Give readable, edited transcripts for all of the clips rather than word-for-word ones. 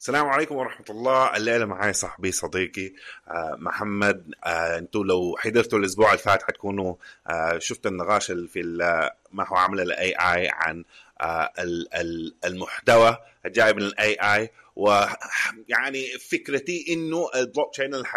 السلام عليكم ورحمة الله. الليلة معاي صاحبي صديقي محمد. انتوا لو حضرتوا الأسبوع اللي فات حتكونوا شفتوا النقاش اللي في ما هو عمل ال AI عن المحتوى الجاي من ال AI. ويعني فكرتي إنه البلوك تشين اللي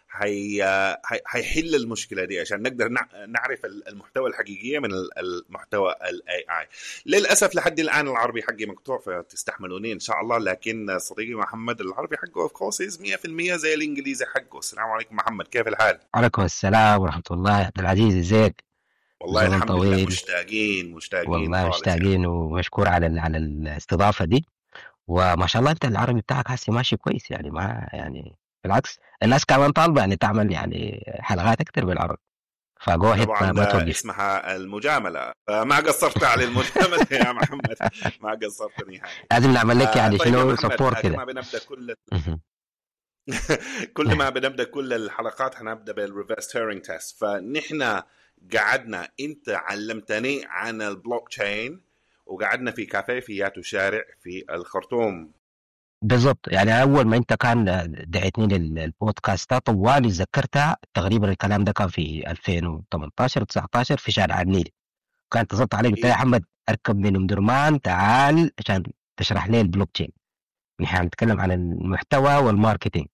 حيحل المشكلة دي عشان نقدر نعرف المحتوى الحقيقي من المحتوى ال AI. للأسف لحد الآن العربي حقي مقطوع، فتستحملوني إن شاء الله. لكن صديقي محمد العربي حقه أوف كورس 100% زي الإنجليزي حقه. السلام عليكم محمد، كيف الحال؟ وعليكم السلام ورحمة الله عبد العزيز، ازيك؟ والله زمن الحمد لله، طويل. مشتاقين مشتاقين والله خالص يا أخي. مشتاقين ومشكور على الاستضافة دي. وما شاء الله انت العربي بتاعك هسه ماشي كويس، يعني ما يعني بالعكس الناس كمان طالبة يعني تعمل يعني حلقات اكتر بالعربي، فجو هيد طبعا ما ده توقف. اسمها المجاملة، فما قصرت على المجاملة يا محمد، ما قصرت نهائي. لازم نعمل لك يعني طيب يا شنو محمد، سبورت كده. كما بنبدأ كل مهم. كل ما بنبدا كل الحلقات هنبدا بالريفرس هيرنج تيست. فنحن قعدنا، انت علمتني عن البلوك تشين، وقعدنا في كافيه في ياتو شارع في الخرطوم. بالضبط، يعني اول ما انت كان دعيتني للبودكاست ده طوالي ذكرتها تقريبا. الكلام ده كان في 2018 19 في شارع النيل. كان اتصلت عليه قلت له يا إيه، احمد اركب من ام درمان تعال عشان تشرح لي البلوك تشين. نحن هنتكلم عن المحتوى والماركتينج.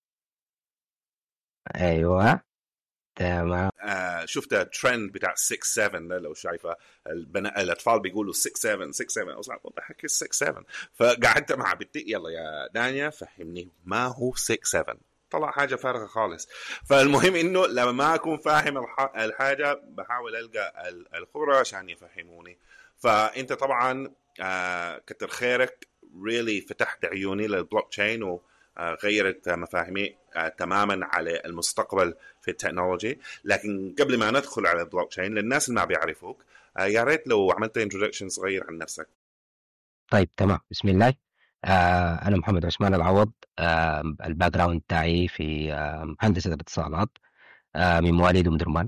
ايوه تمام. شفت الترند بتاع 6 7 ده لو شايفه. الاطفال بيقولوا 6 7 6 7. I was like what the heck is 6 7؟ فقعدت مع بنتي، يلا يا دانيا فهمني ما هو 6 7. طلع حاجه فارغه خالص. فالمهم انه لما ما اكون فاهم الحاجه بحاول القى الخبراء عشان يفهموني. فانت طبعا كتر خيرك، really فتحت عيوني للبلوك تشين، وغيرت مفاهيمي تماما على المستقبل في التكنولوجي. لكن قبل ما ندخل على البلوك تشين للناس اللي ما بيعرفوك، يا ريت لو عملت انترودكشن صغير عن نفسك. طيب تمام، بسم الله. انا محمد عثمان العوض. الباك جراوند بتاعي في هندسه الاتصالات. من مواليد ام درمان.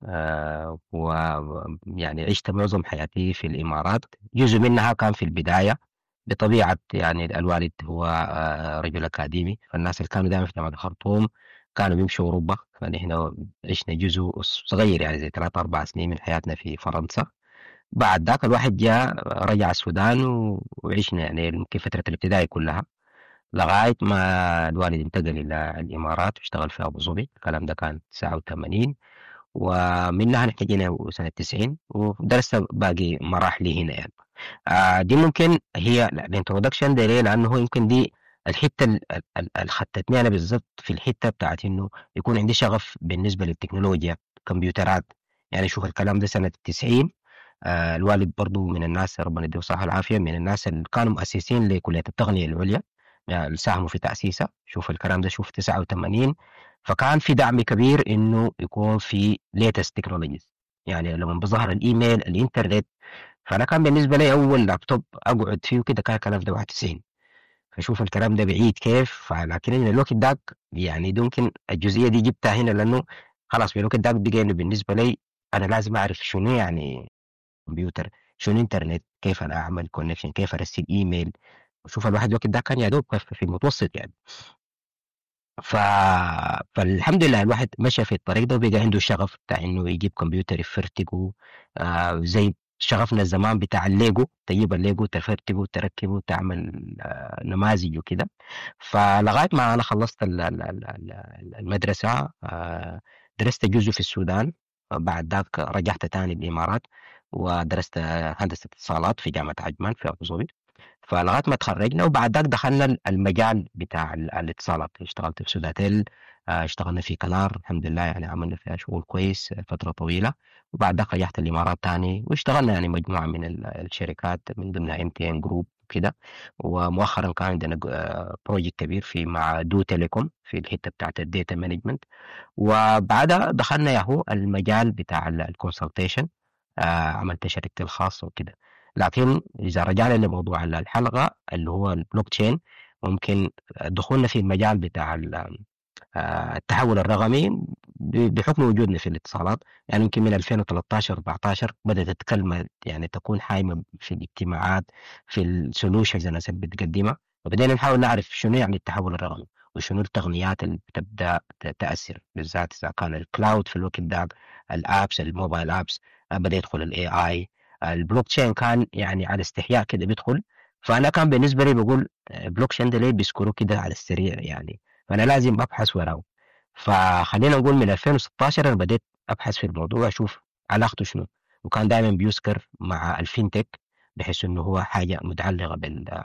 ويعني عشت معظم حياتي في الامارات، جزء منها كان في البدايه بطبيعه يعني الوالد هو رجل اكاديمي، فالناس اللي كانوا دائما في جامعه الخرطوم كانوا بيمشوا اوروبا، فنحن عشنا جزء صغير يعني زي 3 4 سنين من حياتنا في فرنسا. بعد ذاك الواحد جاء رجع السودان وعشنا يعني يمكن فترة الابتدائي كلها لغاية ما الوالد انتقل إلى الإمارات واشتغل في أبو ظبي. الكلام ده كان 89، ومنها نحن جينا سنة 90 ودرست باقي مراحلي هنا يعني. دي ممكن هي الانترودكشن ده ليه، لأنه هو يمكن دي الحتة اللي خدتني أنا بالضبط في الحتة بتاعت إنه يكون عندي شغف بالنسبة للتكنولوجيا، كمبيوترات. يعني شوف الكلام ده سنة 90. الوالد برضو من الناس ربنا يديه الصحة والعافية، من الناس اللي كانوا مؤسسين لكلية التقنية العليا، يعني ساهموا في تأسيسها. شوف الكلام ده، شوف 89. فكان في دعم كبير انه يكون في ليتست تكنولوجيز. يعني لما بظهر الايميل الانترنت، فانا كان بالنسبه لي اول لابتوب اقعد فيه كده كان الكلام ده 91. فشوف الكلام ده بعيد كيف. لكن إن الوقت داك يعني ده ممكن الجزئيه دي جبتها هنا، لانه خلاص في الوقت داك بقى إنه بالنسبه لي انا لازم اعرف شنو يعني كمبيوتر، شنو انترنت، كيف انا اعمل كونكشن، كيف ارسل ايميل. وشوف الواحد الوقت ده كان يا دوب في المتوسط يعني. ف... فالحمد لله الواحد مشى في الطريق ده وبقى عنده شغف بتاع انه يجيب كمبيوتر يفرتكه. زي شغفنا زمان بتاع الليجو، تجيب الليجو تفرتكه تركبه تعمل نماذج وكده. فلغايه ما انا خلصت المدرسه، درست جزء في السودان. بعد ذاك رجعت تاني الامارات ودرست هندسه اتصالات في جامعه عجمان في ابو ظبي. فلغايه ما تخرجنا وبعد ذاك دخلنا المجال بتاع الاتصالات. اشتغلت في سوداتيل، اشتغلنا في كنار الحمد لله، يعني عملنا فيها شغل كويس فتره طويله. وبعد ذاك رجعت الامارات تاني واشتغلنا يعني مجموعه من الشركات من ضمنها ام تي ان جروب كده. ومؤخرا كان عندنا بروجكت كبير في مع دو تيليكوم في الحته بتاعت الداتا مانجمنت. وبعدها دخلنا ياهو المجال بتاع الكونسلتيشن. عملت شركتي الخاصة وكده. لكن إذا رجعنا لموضوع الحلقة اللي هو البلوك تشين، ممكن دخولنا في المجال بتاع التحول الرقمي بحكم وجودنا في الاتصالات. يعني يمكن من 2013 14 بدأت الكلمة يعني تكون حايمة في الاجتماعات، في السولوشنز الناس اللي بتقدمها. وبدينا نحاول نعرف شنو يعني التحول الرقمي، وشنو التقنيات اللي بتبدا تاثر، بالذات اذا كان الكلاود في الوقت ده، الابس الموبايل ابس، بدا يدخل الاي اي، البلوك تشين كان يعني على استحياء كده بيدخل. فانا كان بالنسبه لي بقول بلوك تشين ده ليه بيذكروا كده على السريع يعني، فانا لازم ابحث وراه. فخلينا نقول من 2016 انا بديت ابحث في الموضوع، اشوف علاقته شنو، وكان دائما بيذكر مع الفينتك، بحيث انه هو حاجه متعلقه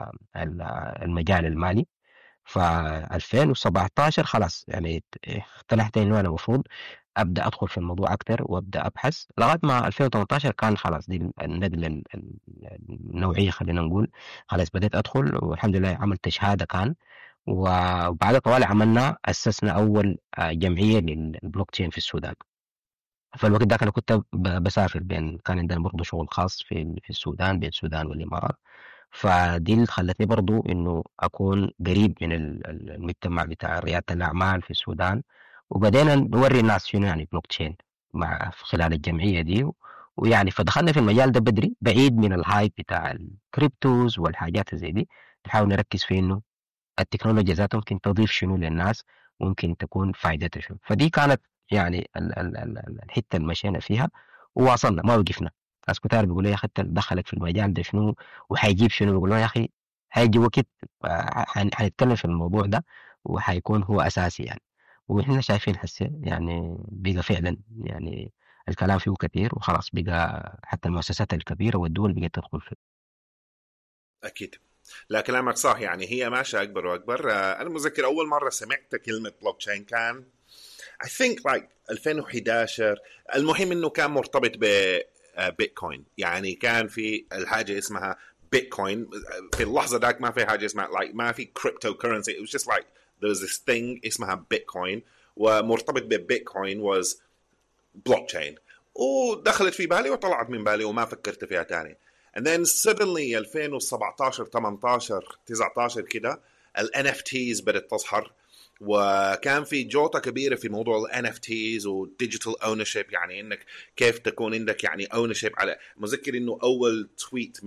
بالمجال المالي. ف 2017 خلاص يعني اقتنعت انه انا المفروض ابدا ادخل في الموضوع اكثر وابدا ابحث، لغايه ما 2018 كان خلاص دي النقله النوعيه خلينا نقول. خلاص بديت ادخل، والحمد لله عملت شهاده كان. وبعد طوال عملنا اسسنا اول جمعيه للبلوك تشين في السودان. فالوقت ده انا كنت بسافر بين، كان عندنا برضه شغل خاص في السودان، بين السودان والامارات. فدي اللي خلتني برضو انه اكون قريب من المجتمع بتاع ريادة الاعمال في السودان. وبدينا نوري الناس شنو يعني بلوك تشين مع في خلال الجمعية دي. ويعني فدخلنا في المجال ده بدري، بعيد من الهايب بتاع الكريبتوز والحاجات زي دي. نحاول نركز في انه التكنولوجيا ذاتها ممكن تضيف شنو للناس، ممكن تكون فائدتها شنو. فدي كانت يعني الحته اللي مشينا فيها وواصلنا ما وقفنا. ناس كتار بيقولوا يا اخي انت دخلك في المجال ده شنو وحيجيب شنو، بيقولوا يا اخي هيجي وقت حنتكلم في الموضوع ده وحيكون هو اساسي يعني. واحنا شايفين هسه يعني بقى فعلا يعني الكلام فيه كثير وخلاص، بقى حتى المؤسسات الكبيره والدول بقت تدخل فيه. اكيد. لا كلامك صح، يعني هي ماشيه اكبر واكبر. انا متذكر اول مره سمعت كلمه بلوك تشين كان I think like 2011. المهم انه كان مرتبط ب بيتكوين، يعني كان في الحاجه اسمها بيتكوين. في اللحظه ذاك ما في حاجه اسمها like ما في كريبتو كرنسي. it was just like there was this thing اسمها بيتكوين، ومرتبط ببيتكوين was بلوك تشين. ودخلت في بالي وطلعت من بالي وما فكرت فيها تاني. and then suddenly 2017 18 19 كده ال NFTs بدأت تظهر، وكان في جوطة كبيرة في موضوع ال NFTs و digital ownership، يعني انك كيف تكون عندك يعني ownership على. مذكر انه اول تويت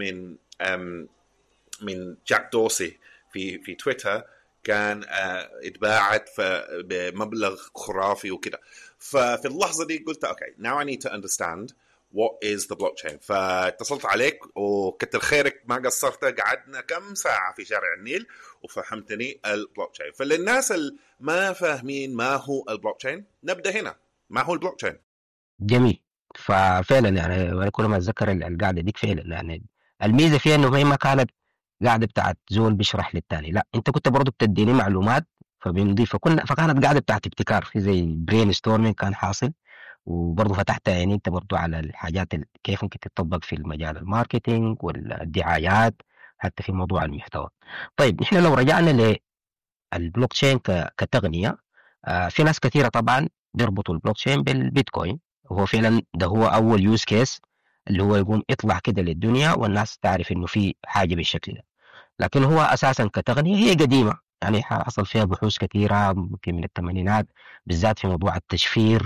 من جاك دوسي في تويتر كان اتباعت بمبلغ خرافي وكده. ففي اللحظة دي قلت اوكي now I need to understand what is the blockchain. فاتصلت عليك وكتر خيرك ما قصرت، قعدنا كم ساعة في شارع النيل وفهمتني البلوكتشين. فللناس اللي ما فاهمين ما هو البلوكتشين نبدأ هنا. ما هو البلوكتشين؟ جميل. ففعلا يعني وانا كل ما اتذكر القعده ديك فعلا يعني الميزه فيها انه هي ما كانت قاعده بتاعت زول بيشرح للتاني، لا انت كنت برضه بتديني معلومات فبنضيف، فكانت قاعده بتاعت ابتكار، في زي برين ستورمينج كان حاصل. وبرضه فتحت يعني انت برضه على الحاجات كيف ممكن تطبق في المجال الماركتينج والدعايات، حتى في موضوع المحتوى. طيب نحن لو رجعنا للبلوك تشين كتقنيه، في ناس كثيره طبعا بيربطوا البلوك تشين بالبيتكوين، وهو فعلا ده هو اول يوز كيس اللي هو يقوم يطلع كده للدنيا والناس تعرف انه في حاجه بالشكل ده. لكن هو اساسا كتقنيه هي قديمه، يعني حصل فيها بحوث كثيره ممكن من الثمانينات، بالذات في موضوع التشفير،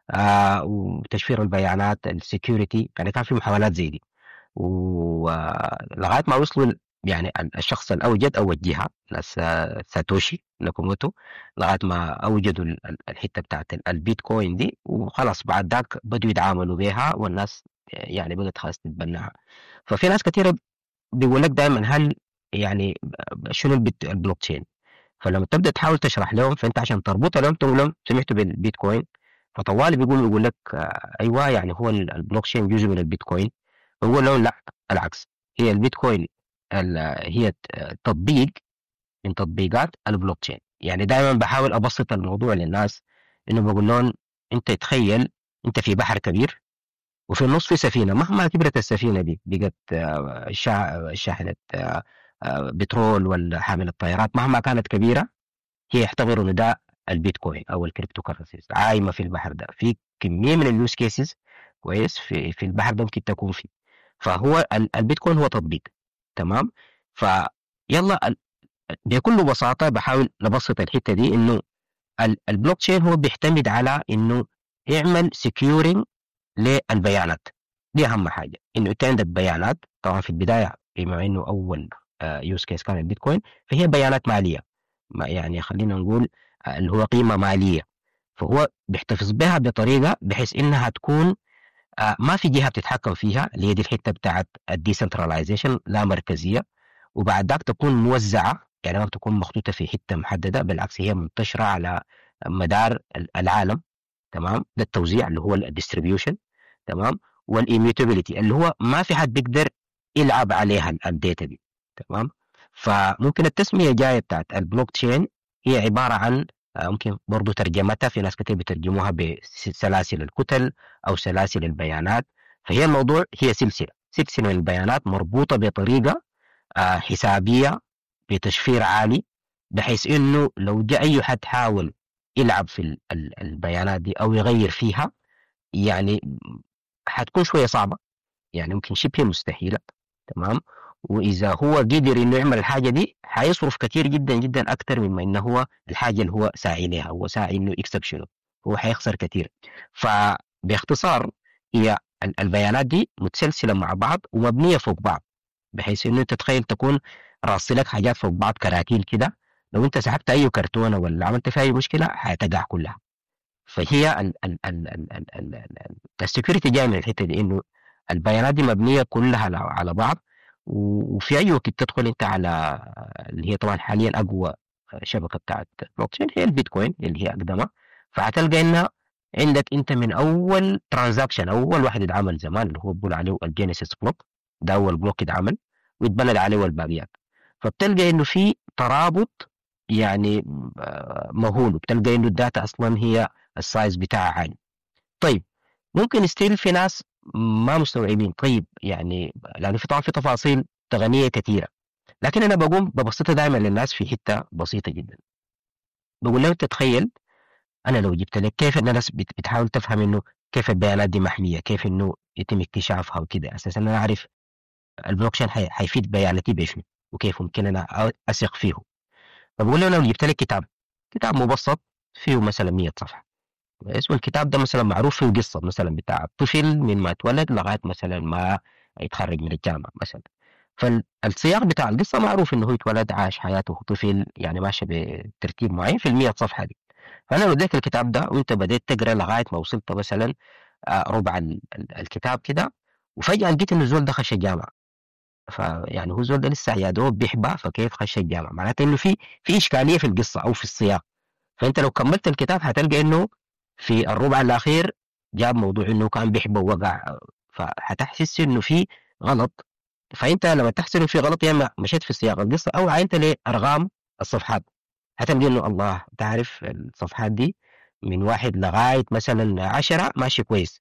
وتشفير البيانات السكيورتي، يعني كان في محاولات زي دي. ولغايه ما وصلوا يعني الشخص الاوجد او الجهه ناس ساتوشي ناكاموتو، لغايه ما اوجدوا الحته بتاعت البيتكوين دي، وخلاص بعد ذاك بدوا يتعاملوا بها والناس يعني بدات خلاص تتبناها. ففي ناس كثيره بيقول لك دائما هل يعني شنو البلوك تشين؟ فلما تبدا تحاول تشرح لهم، فانت عشان تربطها لهم تقول لهم سمعتوا بالبيتكوين، فطوالي يقول لك ايوه يعني هو البلوك تشين جزء من البيتكوين. بقول لهم لا، العكس، هي البيتكوين هي تطبيق من تطبيقات البلوك تشين. يعني دائما بحاول ابسط الموضوع للناس، انه بقول لهم انت تخيل انت في بحر كبير وفي النص في سفينه، مهما كبرت السفينه دي بقت شاحنه بترول ولا حامل الطيارات، مهما كانت كبيره هي يعتبروا انه ده البيتكوين او الكريبتو كرنسيز عايمه في البحر ده، في كميه من اليوز كيسز كويس في البحر ده ممكن تكون فيه. فهو البيتكوين هو تطبيق. تمام. فيلا بكل بساطه بحاول نبسط الحته دي، انه البلوك تشين هو بيعتمد على انه يعمل سكيورنج للبيانات. دي اهم حاجه، انه انت عندك بيانات. طبعا في البدايه بما انه اول يوز كيس كان البيتكوين، فهي بيانات ماليه، يعني خلينا نقول اللي هو قيمه ماليه، فهو بيحتفظ بها بطريقه بحيث انها تكون ما في جهه بتتحكم فيها، اللي هي دي الحته بتاعت الديسنتراليزيشن، لا مركزيه، وبعد ذاك تكون موزعه، يعني ما بتكون مخطوطه في حته محدده، بالعكس هي منتشره على مدار العالم. تمام، ده التوزيع اللي هو الديستريبيوشن. تمام، والإيميوتابيليتي اللي هو ما في حد بيقدر يلعب عليها الداتا دي. تمام، فممكن التسمية جاية بتاعت البلوك تشين هي عبارة عن ممكن برضو ترجمتها في ناس كتير بترجموها بسلاسل الكتل أو سلاسل البيانات. فهي الموضوع هي سلسلة من البيانات مربوطة بطريقة حسابية بتشفير عالي، بحيث انه لو جاء اي حد حاول يلعب في البيانات دي او يغير فيها، يعني حتكون شويه صعبه، يعني ممكن شبه مستحيله. تمام، واذا هو قدر انه يعمل الحاجه دي حيصرف كثير جدا جدا اكثر مما انه هو الحاجه اللي هو ساعي لها، هو ساعي انه يكسب شنو، هو حيخسر كثير. فباختصار هي البيانات دي متسلسله مع بعض ومبنيه فوق بعض، بحيث انه انت تخيل تكون راصلك حاجات فوق بعض كراتين كده، لو انت سحبت اي كرتونه ولا عملت فيها اي مشكله حتقع كلها. فهي السكيورتي جاي من الحته دي، انه البيانات دي مبنيه كلها على بعض، وفي اي وقت تدخل انت على اللي هي طبعا حاليا اقوى شبكه بتاعت بلوك تشين هي البيتكوين اللي هي اقدمها، فهتلقى انها عندك انت من اول ترانزاكشن، اول واحد اتعمل زمان اللي هو بيقول عليه الجينيسيس بلوك، ده اول بلوك اتعمل واتبنت عليه الباقيات. فبتلقى انه في ترابط يعني مهول، وبتلقى انه الداتا اصلا هي السايز بتاعها عالي. طيب ممكن ستيل في ناس ما مستوعبين، طيب يعني لانه في طبعا في تفاصيل تقنيه كثيره، لكن انا بقوم ببسطها دائما للناس في حته بسيطه جدا. بقول لهم تتخيل انا لو جبت لك كيف الناس بتحاول تفهم انه كيف البيانات دي محميه، كيف انه يتم اكتشافها وكده، اساسا انا اعرف البلوكشين حيفيد بياناتي بشنو وكيف ممكن انا اثق فيه. فبقول له انا لو جبت لك كتاب مبسط فيه مثلا 100 صفحه، اسم الكتاب ده مثلا معروف فيه قصه مثلا بتاع طفل من ما اتولد لغايه مثلا ما يتخرج من الجامعه مثلا، فالسياق بتاع القصه معروف انه هو اتولد عاش حياته طفل، يعني ماشي بترتيب معين في ال100 صفحه دي. فانا لو اديت الكتاب ده وانت بديت تقرا لغايه ما وصلت مثلا ربع الكتاب كده، وفجاه لقيت انه الزول ده خش الجامعه، فيعني هو الزول ده لسه يا دوب بيحبى، فكيف خش الجامعه؟ معناته انه في اشكاليه في القصه او في السياق. فانت لو كملت الكتاب هتلقى انه في الربع الاخير جاب موضوع انه كان بيحبه ووقع، فهتحس انه في غلط. فانت لما تحس انه في غلط، يا اما مشيت في سياق القصه او عينت لارقام الصفحات، هتلقى انه الله تعرف الصفحات دي من واحد لغايه مثلا 10 ماشي كويس،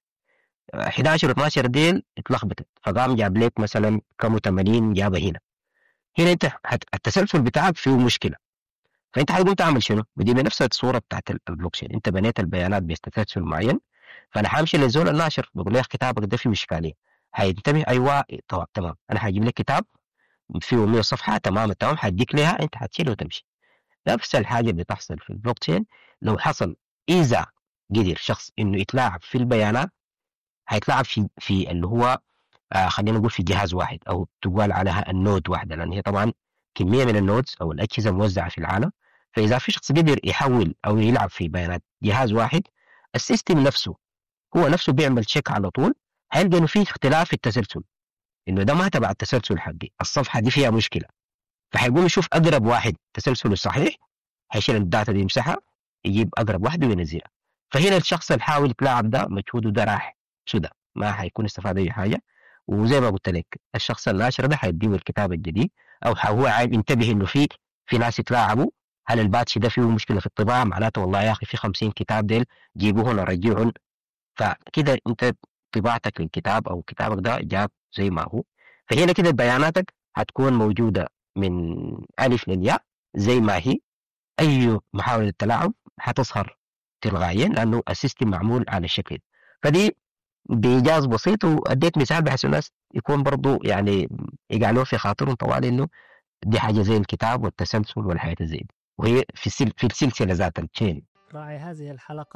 11 و12 ديل اتلخبطت، فقام جاب لك مثلا كم 80 جابها هنا. هنا انت التسلسل بتاعك فيه مشكله، فانت حتقوم تعمل شنو؟ بدي نفس الصوره بتاعت البلوك تشين، انت بنيت البيانات بتسلسل معين، فانا حامشي للزول الناشر بقول له كتابك ده فيه اشكاليه، هينتبه ايوه طبعا تمام، انا هجيب لك كتاب فيه 100 صفحه تمام التمام، هديك لها انت هتشيله وتمشي. نفس الحاجه بتحصل في البلوك تشين. لو حصل اذا قدر شخص انه يتلاعب في البيانات، هيتلاعب في اللي هو خلينا نقول في جهاز واحد، او تقال عليها النود واحده، لان هي طبعا كميه من النودز او الاجهزه موزعه في العالم. فاذا في شخص قدر يحول او يلعب في بيانات جهاز واحد، السيستم نفسه هو نفسه بيعمل تشيك على طول، هيلقى انه في اختلاف في التسلسل، انه ده ما تبع التسلسل حقي، الصفحه دي فيها مشكله، فحيقوم يشوف اقرب واحد تسلسله صحيح، هيشيل الداتا دي يمسحها، يجيب اقرب واحد وينزلها. فهنا الشخص اللي حاول يتلاعب ده مجهوده ده راح سدى، ما حيكون استفاد اي حاجه. وزي ما قلت لك الشخص الناشر ده حيديه الكتاب الجديد، او هو عايز ينتبه انه في ناس يتلاعبوا، هل الباتش ده فيه مشكله في الطباعه؟ معناته والله يا اخي في 50 كتاب ديل جيبوهم رجعهم، فكده انت طباعتك للكتاب او كتابك ده جاب زي ما هو. فهنا كده بياناتك هتكون موجوده من الف للياء زي ما هي، اي محاوله تلاعب هتظهر تلقائيا لانه السيستم معمول على الشكل ده. فدي بايجاز بسيط، واديت مثال بحيث الناس يكون برضو يعني يقعلوا في خاطرهم طوال انه دي حاجه زي الكتاب والتسلسل والحياه زي دي، وهي في السلسله ذات التشين. راعي هذه الحلقه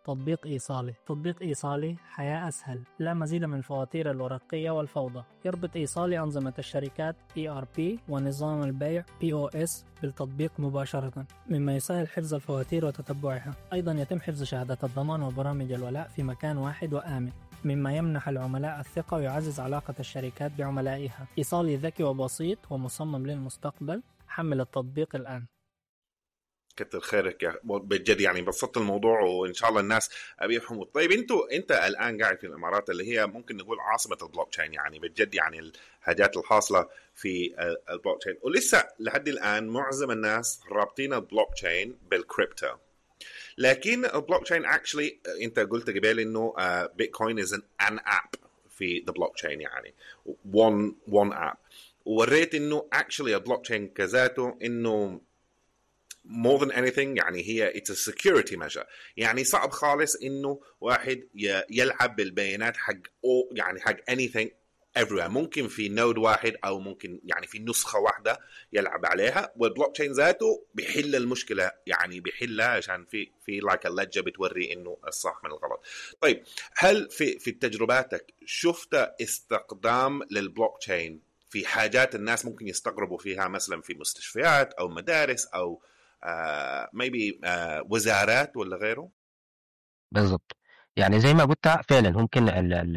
تطبيق إيصالي. تطبيق إيصالي حياة أسهل، لا مزيد من الفواتير الورقية والفوضى. يربط إيصالي أنظمة الشركات ERP ونظام البيع POS بالتطبيق مباشرة، مما يسهل حفظ الفواتير وتتبعها. أيضا يتم حفظ شهادات الضمان وبرامج الولاء في مكان واحد وآمن، مما يمنح العملاء الثقة ويعزز علاقة الشركات بعملائها. إيصالي ذكي وبسيط ومصمم للمستقبل. حمل التطبيق الآن. كتر خيرك يا بجد، يعني بسطت الموضوع وان شاء الله الناس ابي يفهموا. طيب انت الان قاعد في الامارات اللي هي ممكن نقول عاصمه البلوك تشين، يعني بجد يعني الحاجات الحاصله في البلوك تشين، ولسه لحد الان معظم الناس رابطين البلوك تشين بالكريبتو. لكن البلوك تشين اكشلي انت قلت قبل انه بيتكوين از ان اب في ذا بلوك تشين، يعني one اب، ووريت انه اكشلي البلوك تشين كذاته انه more than anything يعني هي it's a security measure. يعني صعب خالص انه واحد يلعب بالبيانات حق يعني حق anything everywhere. ممكن في نود واحد او ممكن يعني في نسخة واحدة يلعب عليها، والبلوك تشين ذاته بيحل المشكلة، يعني بيحلها عشان في like اللجة بتوري انه الصح من الغلط. طيب هل في تجرباتك شفت استخدام للبلوك تشين في حاجات الناس ممكن يستغربوا فيها، مثلا في مستشفيات او مدارس او maybe وزارات ولا غيره؟ بالضبط. يعني زي ما قلت فعلا ممكن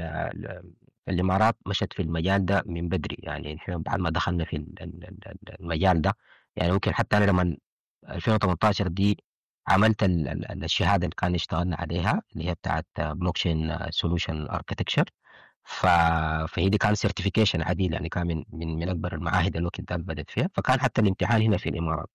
الإمارات مشت في المجال ده من بدري، يعني إحنا بعد ما دخلنا في المجال ده، يعني ممكن حتى أنا لما 2018 دي عملت الشهادة اللي كان اشتغلنا عليها اللي هي بتاعت بلوكشين سولوشن اركتكشر، فهي دي كان سيرتيفيكيشن عديل، يعني كان من أكبر المعاهد اللي كنت بدأت فيها، فكان حتى الامتحان هنا في الإمارات.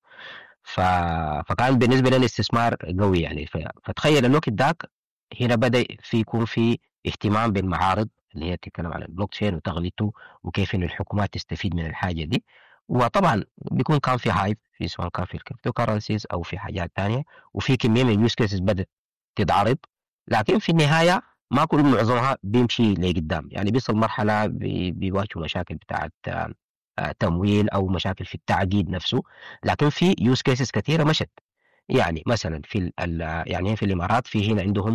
فكان بالنسبة لنا استثمار قوي يعني. فتخيل الوقت داك هنا بدأ يكون في اهتمام بالمعارض اللي هي تتكلم على البلوك تشين وتغليته وكيف إن الحكومات تستفيد من الحاجة دي. وطبعا بيكون كان في هايب في سواء كان في الكريبتو كارنسيز أو في حاجات تانية، وفي كمية من اليوز كيسز بدأت تتعرض، لكن في النهاية ما كل معظمها بيمشي لقدام، يعني بيصل مرحلة بيواجهوا مشاكل بتاعت تمويل او مشاكل في التعقيد نفسه. لكن في يوز كيسز كثيره مشت، يعني مثلا في يعني في الامارات في هنا عندهم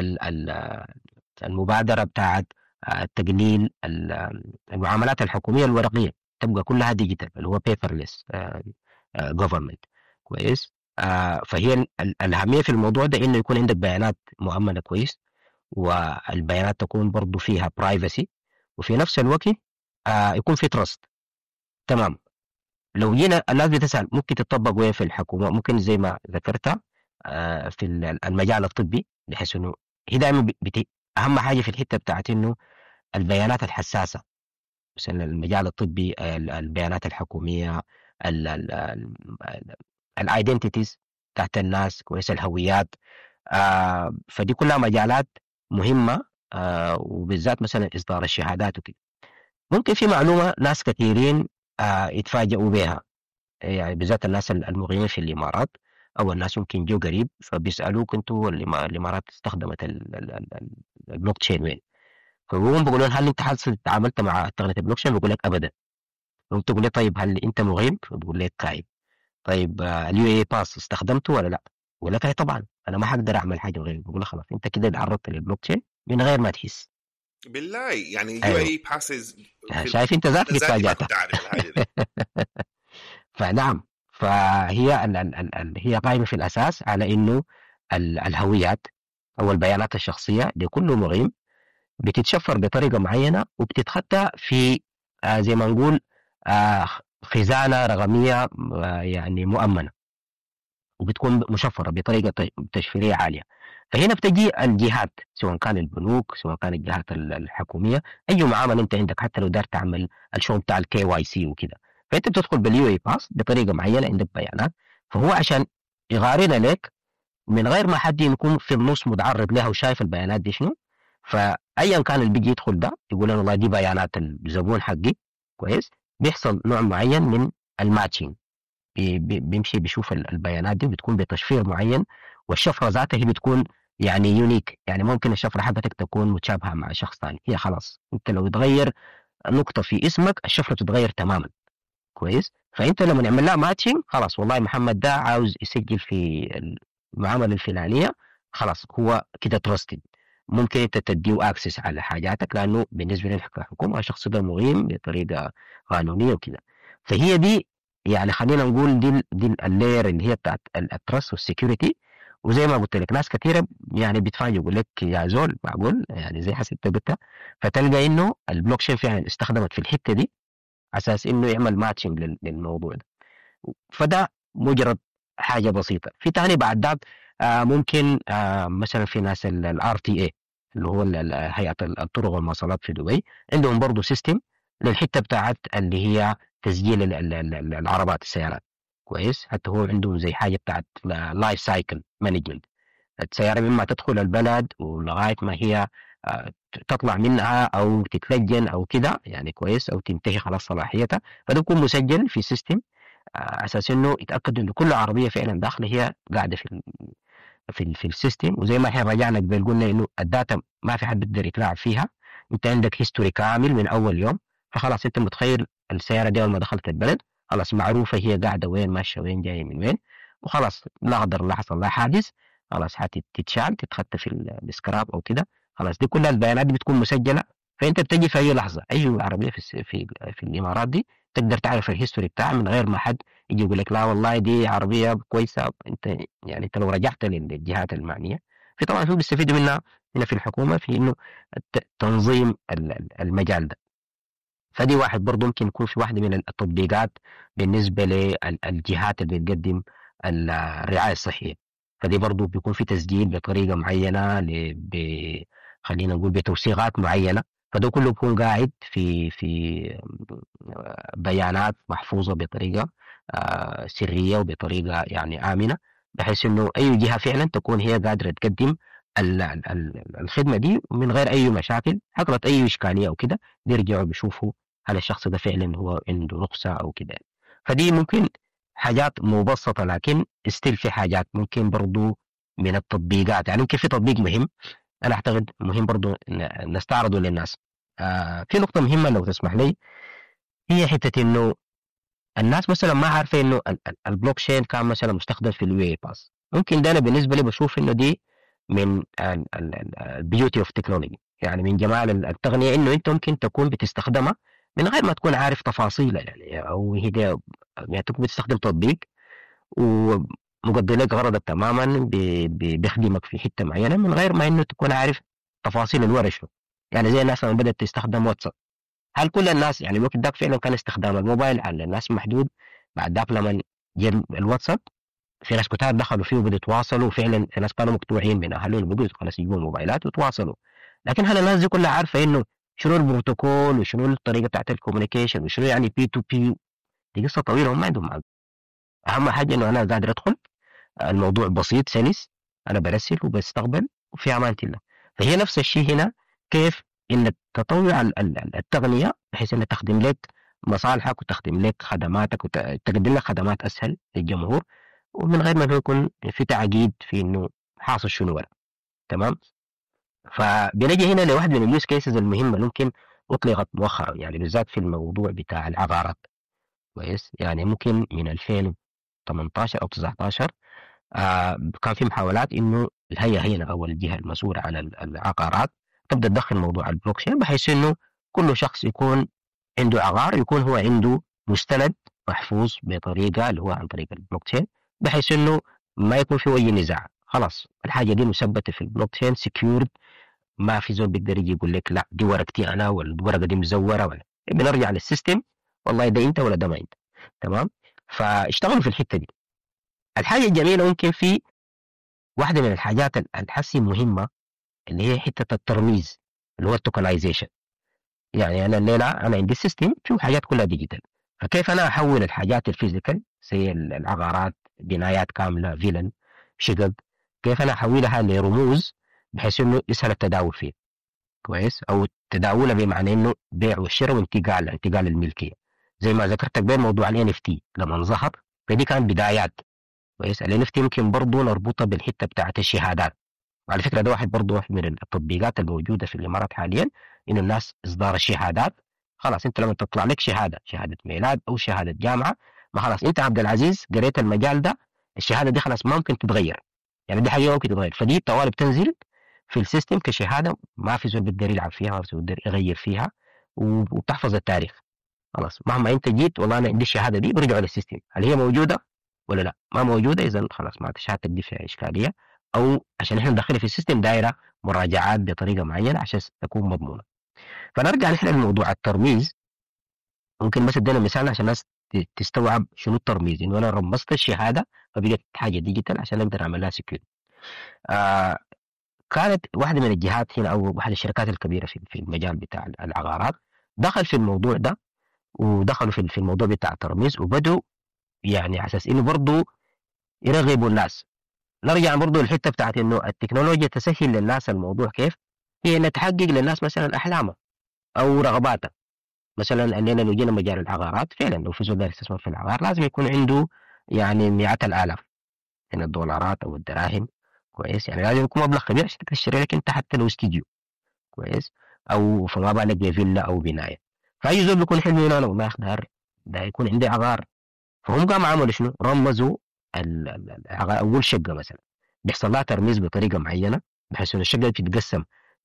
المبادره بتاعت تقليل المعاملات الحكوميه الورقيه تبقى كلها ديجيتال، اللي هو بيبرلس جوفرمنت. كويس. فهي الاهميه في الموضوع ده انه يكون عندك بيانات مؤمنه كويس، والبيانات تكون برضو فيها برايفسي، وفي نفس الوقت يكون في تراست. تمام. لو جينا الناس بتسأل ممكن تطبق وين في الحكومة، ممكن زي ما ذكرتها في المجال الطبي، بحيث انه هي دائما اهم حاجة في الحتة بتاعت انه البيانات الحساسة، مثلا المجال الطبي، البيانات الحكومية، الايدنتيتيز بتاعت الناس، كويس، الهويات. فدي كلها مجالات مهمة، وبالذات مثلا إصدار الشهادات وكده. ممكن في معلومة ناس كثيرين يتفاجئوا بها، يعني بالذات الناس المقيمين في الإمارات أو الناس يمكن جو قريب، فبيسألوك أنتوا الإمارات استخدمت البلوك تشين وين؟ فبقوم بقولون هل أنت حاسس تعاملت مع تقنية البلوك تشين؟ بقول لك أبدا. لو تقول لي طيب هل أنت مقيم؟ بقول لك طيب. طيب اليو اي باس استخدمته ولا لا؟ بقول لك طبعا انا ما حقدر اعمل حاجه غير. بقول خلاص انت كده تعرضت للبلوك تشين من غير ما تحس. بالله يعني يو أيوه. اي باسز شايف انت ذاتك اتفاجأت. فنعم، فهي هي قائمه في الاساس على انه الهويات او البيانات الشخصيه لكل مقيم بتتشفر بطريقه معينه وبتتخطى في زي ما نقول خزانه رقميه يعني مؤمنه، وبتكون مشفره بطريقه تشفيريه عاليه. فهنا بتجي الجهات، سواء كان البنوك سواء كان الجهات الحكوميه، اي معامله انت عندك حتى لو دار تعمل الشغل بتاع الكي واي سي وكده، فانت بتدخل باليو اي باس بطريقه معينه، عندك بيانات، فهو عشان يغارنا لك من غير ما حد يكون في النص متعرض لها وشايف البيانات دي شنو، فايا كان اللي بيجي يدخل ده يقول لنا والله دي بيانات الزبون حقي، كويس، بيحصل نوع معين من الماتشنج، بيمشي بيشوف البيانات دي بتكون بتشفير معين، والشفره ذاتها هي بتكون يعني يونيك، يعني ممكن الشفره حقتك تكون متشابهه مع شخص ثاني، هي خلاص انت لو يتغير نقطه في اسمك الشفره تتغير تماما. كويس. فانت لما نعمل لها ماتشنج خلاص والله محمد ده عاوز يسجل في المعامله الفلانيه، خلاص هو كده تراستد، ممكن انت تديه اكسس على حاجاتك، لانه بالنسبه للحكومه الشخص ده مقيم بطريقه قانونيه وكده. فهي دي يعني خلينا نقول دي اللاير اللي هي بتاعت التراست والسكيورتي. وزي ما قلت لك ناس كثيره يعني بيتفاجئوا يقول لك يا زول معقول يعني زي حسب قلتها، فتلقى انه البلوك تشين فعلا استخدمت في الحته دي على اساس انه يعمل ماتشنج للموضوع ده. فده مجرد حاجه بسيطه. في تاني بعد ذاك ممكن مثلا في ناس الار تي اي اللي هو هيئه الطرق والمواصلات في دبي، عندهم برضه سيستم للحته بتاعت اللي هي تسجيل العربات السيارات. كويس، حتى هو عندهم زي حاجه بتاعت لايف سايكل مانجمنت. السياره مما تدخل البلد ولغايه ما هي تطلع منها او تتلجن او كده يعني كويس، او تنتهي خلاص صلاحيتها، فده بيكون مسجل في سيستم اساس انه يتاكد انه كل عربيه فعلا داخله هي قاعده في السيستم. وزي ما احنا رجعنا قبل قلنا انه الداتا ما في حد بيقدر يتلاعب فيها، انت عندك هيستوري كامل من اول يوم، فخلاص انت متخيل السياره دي اول ما دخلت البلد خلاص معروفه هي قاعده وين، ماشيه وين، جايه من وين، وخلاص لا قدر الله حصل لها حادث خلاص حتتشال تتخطى في السكراب او كده. خلاص دي كلها البيانات دي بتكون مسجله، فانت بتجي في اي لحظه اي عربيه في الامارات دي تقدر تعرف الهيستوري بتاعها من غير ما حد يجي يقول لك لا والله دي عربيه كويسه. انت يعني انت لو رجعت للجهات المعنيه، في طبعا في بيستفيدوا منها هنا في الحكومه في انه تنظيم المجال ده. فدي واحد برضه ممكن يكون في واحده من التطبيقات بالنسبه للجهات اللي بتقدم الرعايه الصحيه. فدي برضه بيكون في تسجيل بطريقه معينه خلينا نقول بتوثيقات معينه، فده كله بيكون قاعد في بيانات محفوظه بطريقه سريه وبطريقه يعني امنه، بحيث انه اي جهه فعلا تكون هي قادره تقدم الخدمه دي من غير اي مشاكل. حصلت اي اشكاليه او كده بيرجعوا بيشوفوا هل الشخص ده فعلا هو عنده رخصه او كده. فدي ممكن حاجات مبسطه، لكن استيل في حاجات ممكن برضو من التطبيقات. يعني ممكن في تطبيق مهم انا اعتقد مهم برضو نستعرضه للناس. في نقطه مهمه لو تسمح لي، هي حته انه الناس مثلا ما عارفه انه البلوك تشين كان مثلا مستخدم في اليو اي باس. ممكن ده انا بالنسبه لي بشوف انه دي من البيوتي اوف تكنولوجي، يعني من جمال التقنيه انه انت ممكن تكون بتستخدمها من غير ما تكون عارف تفاصيلها، يعني او هي يعني تكون بتستخدم تطبيق ومقضي لك غرضك تماما، بيخدمك في حته معينه من غير ما انه تكون عارف تفاصيل الورش شنو. يعني زي الناس لما بدات تستخدم واتساب، هل كل الناس يعني الوقت ذاك فعلا كان استخدام الموبايل على الناس محدود؟ بعد ذاك لما جاء الواتساب في ناس كتار دخلوا فيه وبدوا يتواصلوا، وفعلا في ناس كانوا مقطوعين من اهلهم بقوا خلاص يجيبوا الموبايلات ويتواصلوا. لكن هل الناس دي كلها عارفه انه شنو البروتوكول وشنو الطريقه بتاعت الكوميونيكيشن وشنو يعني بي تو بي؟ دي قصه طويله هم ما عندهم معلومة. اهم حاجه انه انا قادر ادخل، الموضوع بسيط سلس، انا برسل وبستقبل وفي امانه الله. فهي نفس الشيء هنا، كيف انك تطوع التقنيه بحيث انها تخدم لك مصالحك وتخدم لك خدماتك وتقدم لك خدمات اسهل للجمهور، ومن غير ما يكون في تعقيد في انه حاصل شنو ولا. تمام. فبنجي هنا لواحد من اليوز كيسز المهمه ممكن اطلقت مؤخرا، يعني بالذات في الموضوع بتاع العقارات. كويس، يعني ممكن من 2018 او 19 كان في محاولات انه الهيئه هنا او الجهه المسؤوله عن العقارات تبدا تدخل موضوع البلوك تشين، بحيث انه كل شخص يكون عنده عقار يكون هو عنده مستند محفوظ بطريقه اللي هو عن طريق البلوك تشين، بحيث انه ما يكون في اي نزاع. خلاص الحاجه دي مثبته في البلوك تشين سكيورد، ما في زول بيقدر يجي يقول لك لا دي ورقتي انا والورقه دي مزوره ولا. بنرجع للسيستم، والله ده انت ولا ده ما انت. تمام. فاشتغلوا في الحته دي. الحاجه الجميله ممكن في واحده من الحاجات الحسي مهمه اللي هي حته الترميز اللي هو التوكنايزيشن. يعني انا الليله انا عندي السيستم فيه حاجات كلها ديجيتال، فكيف انا احول الحاجات الفيزيكال زي العقارات، بنايات كامله، فيلن، شقق، كيف انا احولها لرموز بحيث انه يسهل التداول فيه. كويس، او تداولها بمعنى انه بيع وشراء انتقال الملكيه. زي ما ذكرت بين موضوع ال NFT لما ظهر، فدي كانت بدايات. كويس، ال NFT يمكن برضه نربطها بالحته بتاعت الشهادات. وعلى فكره ده واحد من التطبيقات الموجوده في الامارات حاليا، انه الناس اصدار الشهادات. خلاص انت لما تطلع لك شهاده ميلاد او شهاده جامعه، ما خلاص انت عبد العزيز قريت المجال ده، الشهاده دي خلاص ما ممكن تتغير. يعني دي حاجه ممكن تتغير، فدي طوال بتنزل في السيستم كشهاده، ما في زول بيقدر يلعب فيها، ما في زول بيقدر يغير فيها، وبتحفظ التاريخ. خلاص مهما انت جيت والله انا عندي الشهاده دي، برجعوا للسيستم هل هي موجوده ولا لا. ما موجوده اذا خلاص ما شهادتك دي فيها اشكاليه، او عشان احنا ندخلها في السيستم دايره مراجعات بطريقه معينه عشان تكون مضمونه. فنرجع نحن لموضوع الترميز. ممكن بس ادينا مثال عشان الناس تستوعب شنو الترميز، انه انا رمزت الشهاده فبقت حاجه ديجيتال عشان اقدر اعمل لها سكيور. آه كانت واحده من الجهات هنا او واحده الشركات الكبيره في المجال بتاع العقارات دخل في الموضوع ده، ودخلوا في الموضوع بتاع الترميز، وبدوا يعني على اساس انه برضه يرغبوا الناس. نرجع برضه للحته بتاعت انه التكنولوجيا تسهل للناس الموضوع كيف، هي انها تحقق للناس مثلا احلامها او رغباتها. مثلا اننا لو جينا مجال العقارات فعلا لو في زول داير يستثمر في العقار لازم يكون عنده يعني مئات الالاف من الدولارات او الدراهم، كويس، يعني لازم يكون مبلغ كبير عشان تشتري لك انت حتى لو استديو، كويس، او فما بالك بفيلا او بنايه. فاي زول بيكون حلمه انه انا والله اختار ده يكون عندي عقار، فهم قاموا عملوا شنو؟ رمزوا العقار. اول شقه مثلا بيحصل لها ترميز بطريقه معينه، بحيث ان الشقه بتتقسم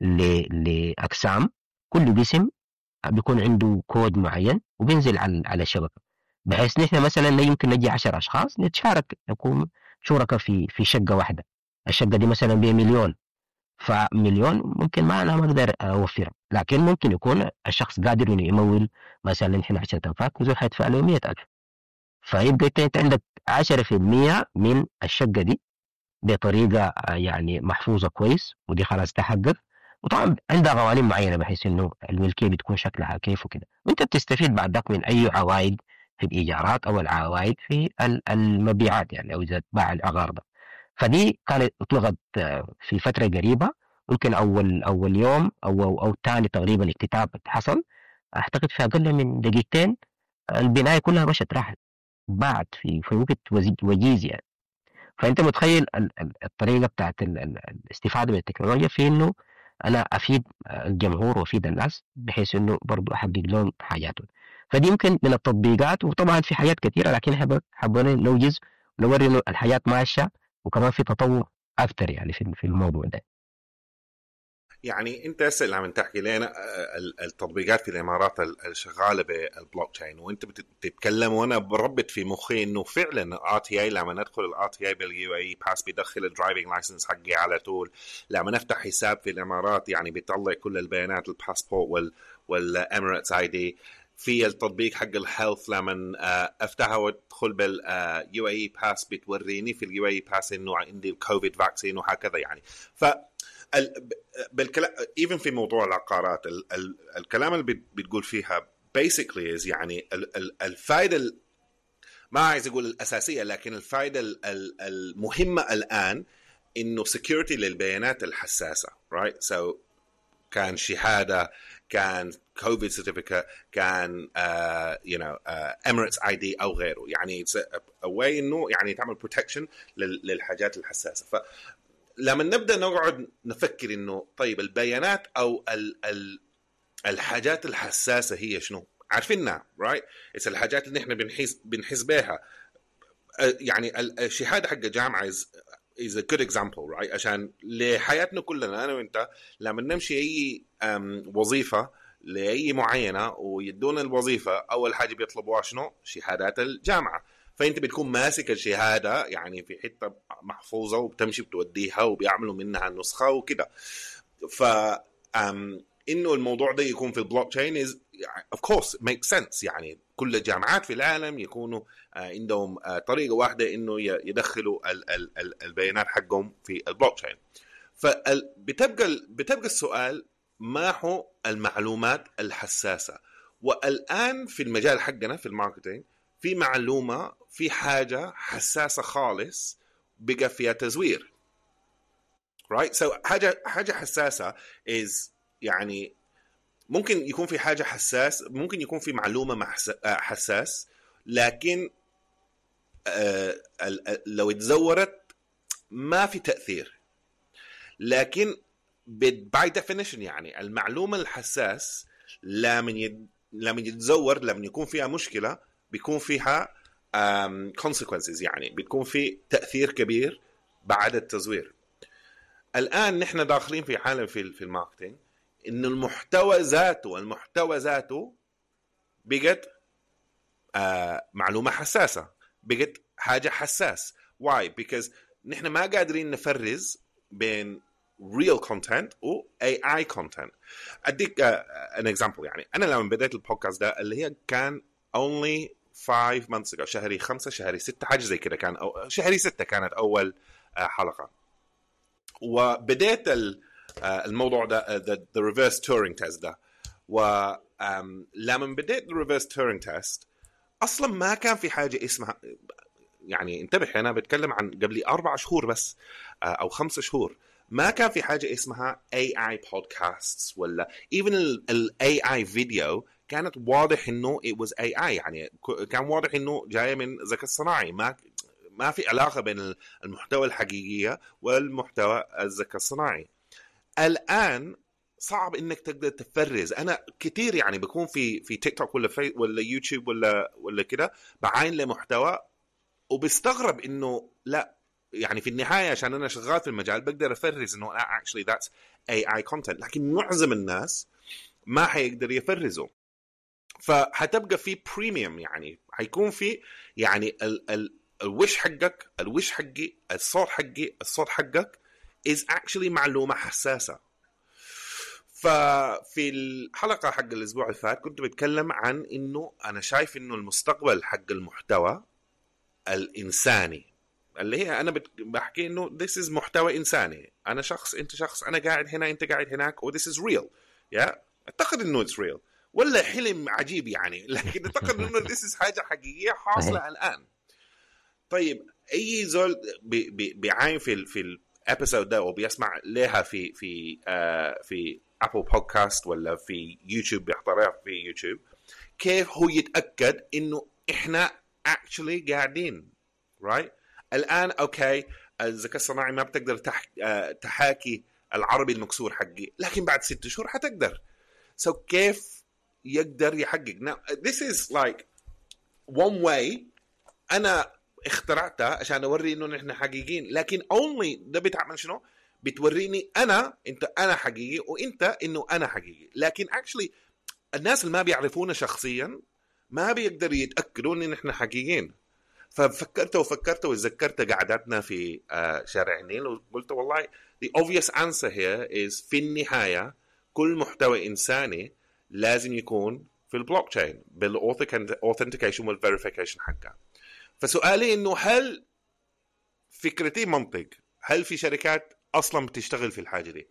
لاقسام، كل قسم بيكون عنده كود معين وبينزل على الشبكه، بحيث نحن مثلا يمكن نجي 10 اشخاص نتشارك، نكون شركاء في شقه واحده. الشقه دي مثلا بمليون، فمليون ممكن ما انا ما اقدر اوفرها، لكن ممكن يكون الشخص قادر انه يمول مثلا نحن 10,000 وزول حيدفع له 100,000، فيبقى انت عندك 10% من الشقه دي بطريقه يعني محفوظه كويس، ودي خلاص تحقق. وطبعا عندها قوانين معينه بحيث انه الملكيه بتكون شكلها كيف وكده، وانت بتستفيد بعد ذاك من اي عوائد في الايجارات او العوائد في المبيعات، يعني او اذا باع العقار ده. فدي كانت اطلقت في فتره قريبه، ممكن اول يوم او ثاني تقريبا اكتتاب حصل، اعتقد في اقل من دقيقتين البنايه كلها مشت راحت باعت في وقت وجيز يعني. فانت متخيل الطريقه بتاعت الاستفاده من التكنولوجيا في انه انا افيد الجمهور وافيد الناس بحيث انه برضو احقق لهم حاجاتهم. فدي يمكن من التطبيقات، وطبعا في حاجات كثيره لكن احنا حبينا نوجز ونوري انه الحياه ماشيه، وكمان في تطور اكثر يعني في الموضوع ده. يعني انت هسه اللي عم تحكي لنا التطبيقات في الامارات الشغاله بالبلوك تشين، وانت بتتكلم وانا بربط في مخي انه فعلا الار تي اي لما ندخل الار تي اي باليو اي باس بيدخل الدرايفنج لايسنس حقي على طول. لما نفتح حساب في الامارات يعني بيطلع كل البيانات، الباسبورت والاميريتس اي دي. في التطبيق حق الهيلث لما افتحها وادخل باليو اي باس بتوريني في اليو اي باس انه عندي الكوفيد فاكسين وهكذا يعني. ف بالكلام even في موضوع العقارات الكلام اللي بتقول فيها basically is يعني الفائدة ما عايز اقول الاساسية، لكن الفائدة المهمة الان انه security للبيانات الحساسة right. so كان شهادة، كان كوفيد سيرتيفيكت، كان Emirates ID او غيره، يعني a way انه يعني تعمل protection للحاجات الحساسة. ف لما نبدأ نقعد نفكر إنه طيب البيانات أو الحاجات الحساسة هي شنو؟ عارفينها right؟ إذا الحاجات اللي إحنا بنحس بها يعني الشهادة حق جامعة is a good example right؟ عشان لحياتنا كلنا أنا وإنت لما نمشي أي وظيفة لأي معينة ويدونا الوظيفة، أول حاجة بيطلبوها شنو؟ شهادات الجامعة. فانت بتكون ماسك الشهاده يعني في حته محفوظه وبتمشي بتوديها وبيعملوا منها النسخه وكده. ف انه الموضوع ده يكون في البلوك تشين is of course makes sense. يعني كل الجامعات في العالم يكونوا عندهم طريقه واحده انه يدخلوا البيانات حقهم في البلوك تشين. فبتبقى السؤال ما هو المعلومات الحساسه؟ والان في المجال حقنا في الماركتينج في معلومة، في حاجة حساسة خالص بقى فيها تزوير right. so حاجة حساسة is يعني ممكن يكون في حاجة حساس، ممكن يكون في معلومة حساس، لكن لو اتزورت ما في تأثير. لكن by definition يعني المعلومة الحساس لما يتزور، لما يكون فيها مشكلة بيكون فيها consequences، يعني بتكون في تأثير كبير بعد التزوير. الآن نحن داخلين في حالة في الماركتينج إن المحتوى ذاته بقت معلومة حساسة، بقت حاجة حساس. Why? Because نحن ما قادرين نفرز بين real content و AI content. أديك an example. يعني أنا لما بدأت البودكاست ده اللي هي كان only 5 months ago، شهري 5 شهري 6 حاجة زي كده، كان شهري 6 كانت أول حلقة. وبدأت الموضوع ده the reverse Turing test ده. ولما بدأت reverse Turing test أصلا ما كان في حاجة اسمها، يعني انتبه أنا بتكلم عن قبل 4 شهور بس أو 5 شهور، ما كان في حاجة اسمها AI podcasts ولا even ال AI video كانت واضح إنه it was AI، يعني كان واضح إنه جاية من ذكاء الصناعي، ما في علاقة بين المحتوى الحقيقية والمحتوى الذكاء الصناعي. الآن صعب إنك تقدر تفرز. أنا كتير يعني بكون في تيك توك ولا يوتيوب ولا كده بعين لمحتوى وبستغرب إنه لا، يعني في النهاية عشان أنا شغال في المجال بقدر أفرز إنه actually that's AI content، لكن معظم الناس ما حيقدر يفرزوا. فهتبقى في بريميوم، يعني هيكون في يعني الوش حقك، الوش حقي، الصوت حقي، الصوت حقك is actually معلومة حساسة. ففي الحلقة حق الأسبوع اللي فات كنت بتكلم عن إنه أنا شايف إنه المستقبل حق المحتوى الإنساني، اللي هي أنا بحكي إنه this is محتوى إنساني، أنا شخص أنت شخص، أنا قاعد هنا أنت قاعد هناك، و this is real. أعتقد إنه it's real ولا حلم عجيب يعني، لكن أعتقد إنه this is حاجة حقيقية حاصلة الآن. طيب أي زول بيعاين في الابيسود ده وبيسمع لها في ابل بودكاست ولا في يوتيوب، بيحضرها في يوتيوب، كيف هو يتأكد إنه إحنا actually قاعدين right الآن؟ أوكي الذكاء الصناعي ما بتقدر تحاكي العربي المكسور حقي، لكن بعد 6 شهور حتقدر. so كيف يقدر يحقق؟ now this is like one way أنا اخترعتها عشان أوري إنه نحن حقيقيين، لكن only ده بتعمل شنو؟ بتوريني أنا حقيقي وإنت إنه أنا حقيقي، لكن actually الناس اللي ما بيعرفونا شخصيا ما بيقدروا يتأكدوا إن نحن حقيقيين. ففكرت وتذكرت قعدتنا في شارع النيل وقلت والله the obvious answer here is في النهاية كل محتوى إنساني لازم يكون في البلوك تشين بالauthentication والverification حقها. فسؤالي إنه هل فكرتي منطق؟ هل في شركات أصلا بتشتغل في الحاجة دي؟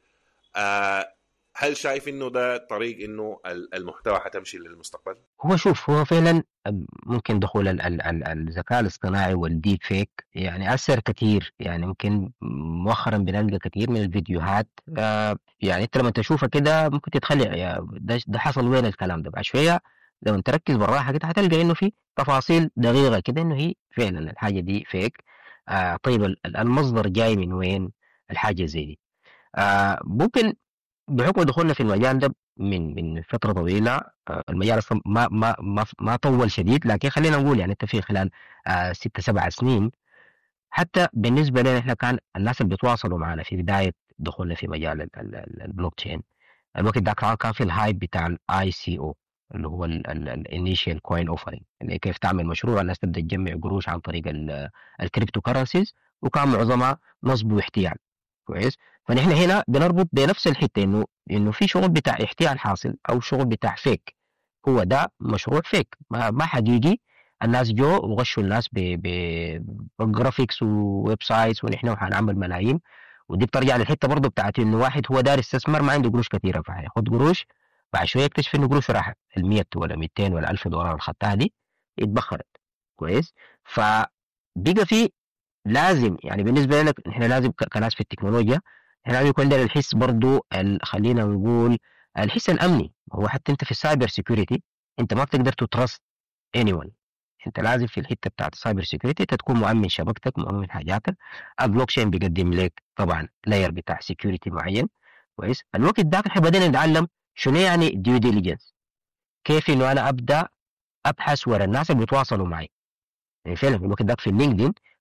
هل شايف إنه ده طريق إنه المحتوى حتمشي للمستقبل؟ هو شوف، هو فعلا ممكن دخول الذكاء الاصطناعي والديب فيك يعني أثر كثير. يعني ممكن مؤخرا بنلقى كثير من الفيديوهات يعني أنت لما تشوفها كده ممكن تتخلي ده حصل وين الكلام ده. بعد شوية لما تركز بالراحة كده هتلقى إنه في تفاصيل دقيقة كده إنه هي فعلا الحاجة دي فيك. طيب المصدر جاي من وين الحاجة زي دي؟ ممكن بحكم دخولنا في المجال ده من فترة طويلة، المجال أصلا ما طول شديد، لكن خلينا نقول يعني أنت في خلال 6-7 سنين حتى بالنسبة لنا إحنا كان الناس اللي بيتواصلوا معنا في بداية دخولنا في مجال البلوك تشين، الوقت ده كان في الهايب بتاع الاي سي او اللي هو الانيشال كوين اوفرنج، اللي كيف تعمل مشروع الناس تبدا تجمع قروش عن طريق الكريبتو كرنسيز، وكان معظمها نصب واحتيال. كويس. فنحن هنا بنربط بنفس الحته انه في شغل بتاع احتيال حاصل او شغل بتاع فيك. هو ده مشروع فيك ما حقيقي. الناس جو وغشوا الناس بجرافيكس وويب سايتس ونحن وحنعمل ملايين. ودي بترجع للحته برضه بتاعت انه واحد هو داري يستثمر ما عنده قروش كثيره، فهياخد قروش بعد شويه يكتشف انه قروشه راحت ال100 ولا 200 ولا 1000 دولار اللي خدتها دي اتبخرت. كويس. فبقى في لازم يعني بالنسبه لنا احنا لازم كناس في التكنولوجيا احنا لازم يكون عندنا الحس برضه خلينا نقول الحس الامني. هو حتى انت في السايبر سيكوريتي انت ما بتقدر تترست anyone. انت لازم في الحته بتاعت السايبر سيكوريتي تكون مؤمن شبكتك مؤمن حاجاتك. البلوك تشين بيقدم لك طبعا لاير بتاع سيكوريتي معين. كويس. الوقت ده احنا بدنا نتعلم شنو يعني ديو ديليجنس، كيف انه انا ابدا ابحث ورا الناس اللي بيتواصلوا معي. يعني فعلا في الوقت ده في اللينكدين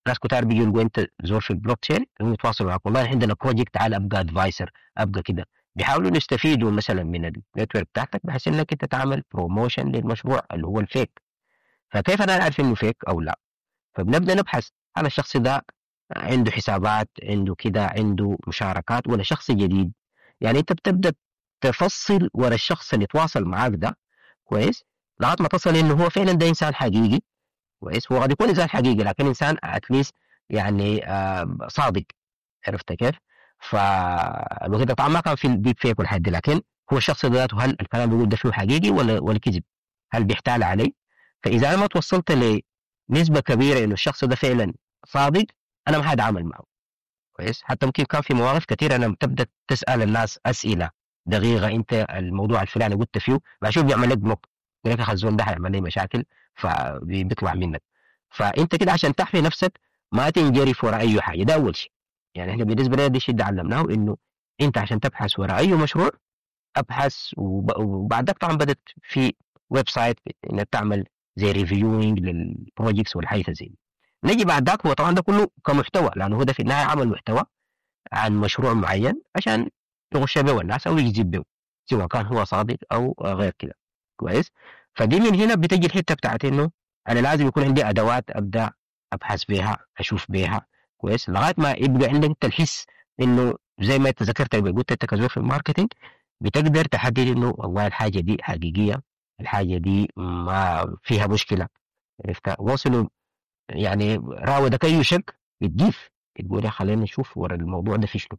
ناس كتار بيجوا يلقوا انت زور في البلوك تشين هم يتواصلوا معك، والله عندنا بروجكت تعال ابقى ادفايسر ابقى كده. بيحاولوا يستفيدوا مثلا من النتورك بتاعتك بحيث انك انت تعمل بروموشن للمشروع اللي هو الفيك. فكيف انا اعرف انه فيك او لا؟ فبنبدا نبحث هل الشخص ده عنده حسابات، عنده كده، عنده مشاركات، ولا شخص جديد. يعني انت بتبدا تفصل ورا الشخص اللي يتواصل معاك ده كويس لغايه ما تصل انه هو فعلا ده انسان حقيقي كويس. هو قد يكون انسان حقيقي لكن انسان اتليست يعني صادق. عرفت كيف؟ فالوقت طبعا ما كان في الديب فيك والحد دي، لكن هو الشخص ذاته هل الكلام بيقول ده فيه حقيقي ولا كذب؟ هل بيحتال علي؟ فاذا انا ما توصلت لنسبه كبيره انه الشخص ده فعلا صادق انا ما حاتعامل معه كويس. حتى ممكن كان في مواقف كثيره انا تبدا تسال الناس اسئله دقيقه، انت الموضوع الفلاني قلت فيه بشوف بيعمل لك بلوك، يقول لك الزول ده هيعمل لي مشاكل فبيطلع منك. فانت كده عشان تحمي نفسك ما تنجرف وراء اي حاجه، ده اول شيء. يعني احنا بالنسبه لنا دي شيء علمناه انه انت عشان تبحث وراء اي مشروع ابحث وبعدك طبعا بدات في ويب سايت انك تعمل زي ريفيوينج للبروجيكتس والحاجات زي دي. نجي بعد ذاك هو طبعا ده كله كمحتوى لانه هو ده في النهايه عمل محتوى عن مشروع معين عشان يغش به الناس او يجذب به سواء كان هو صادق او غير كده كويس. فدي من هنا بتجي الحته بتاعت انه انا لازم يكون عندي ادوات ابدا ابحث بها اشوف بها كويس لغايه ما يبقى عندك انت الحس انه زي ما انت ذكرت قلت انت كزول في الماركتينج بتقدر تحدد انه والله الحاجه دي حقيقيه، الحاجه دي ما فيها مشكله. عرفت؟ وصلوا يعني راودك اي شك بتجيف تقول خلينا نشوف ورا الموضوع ده في شنو.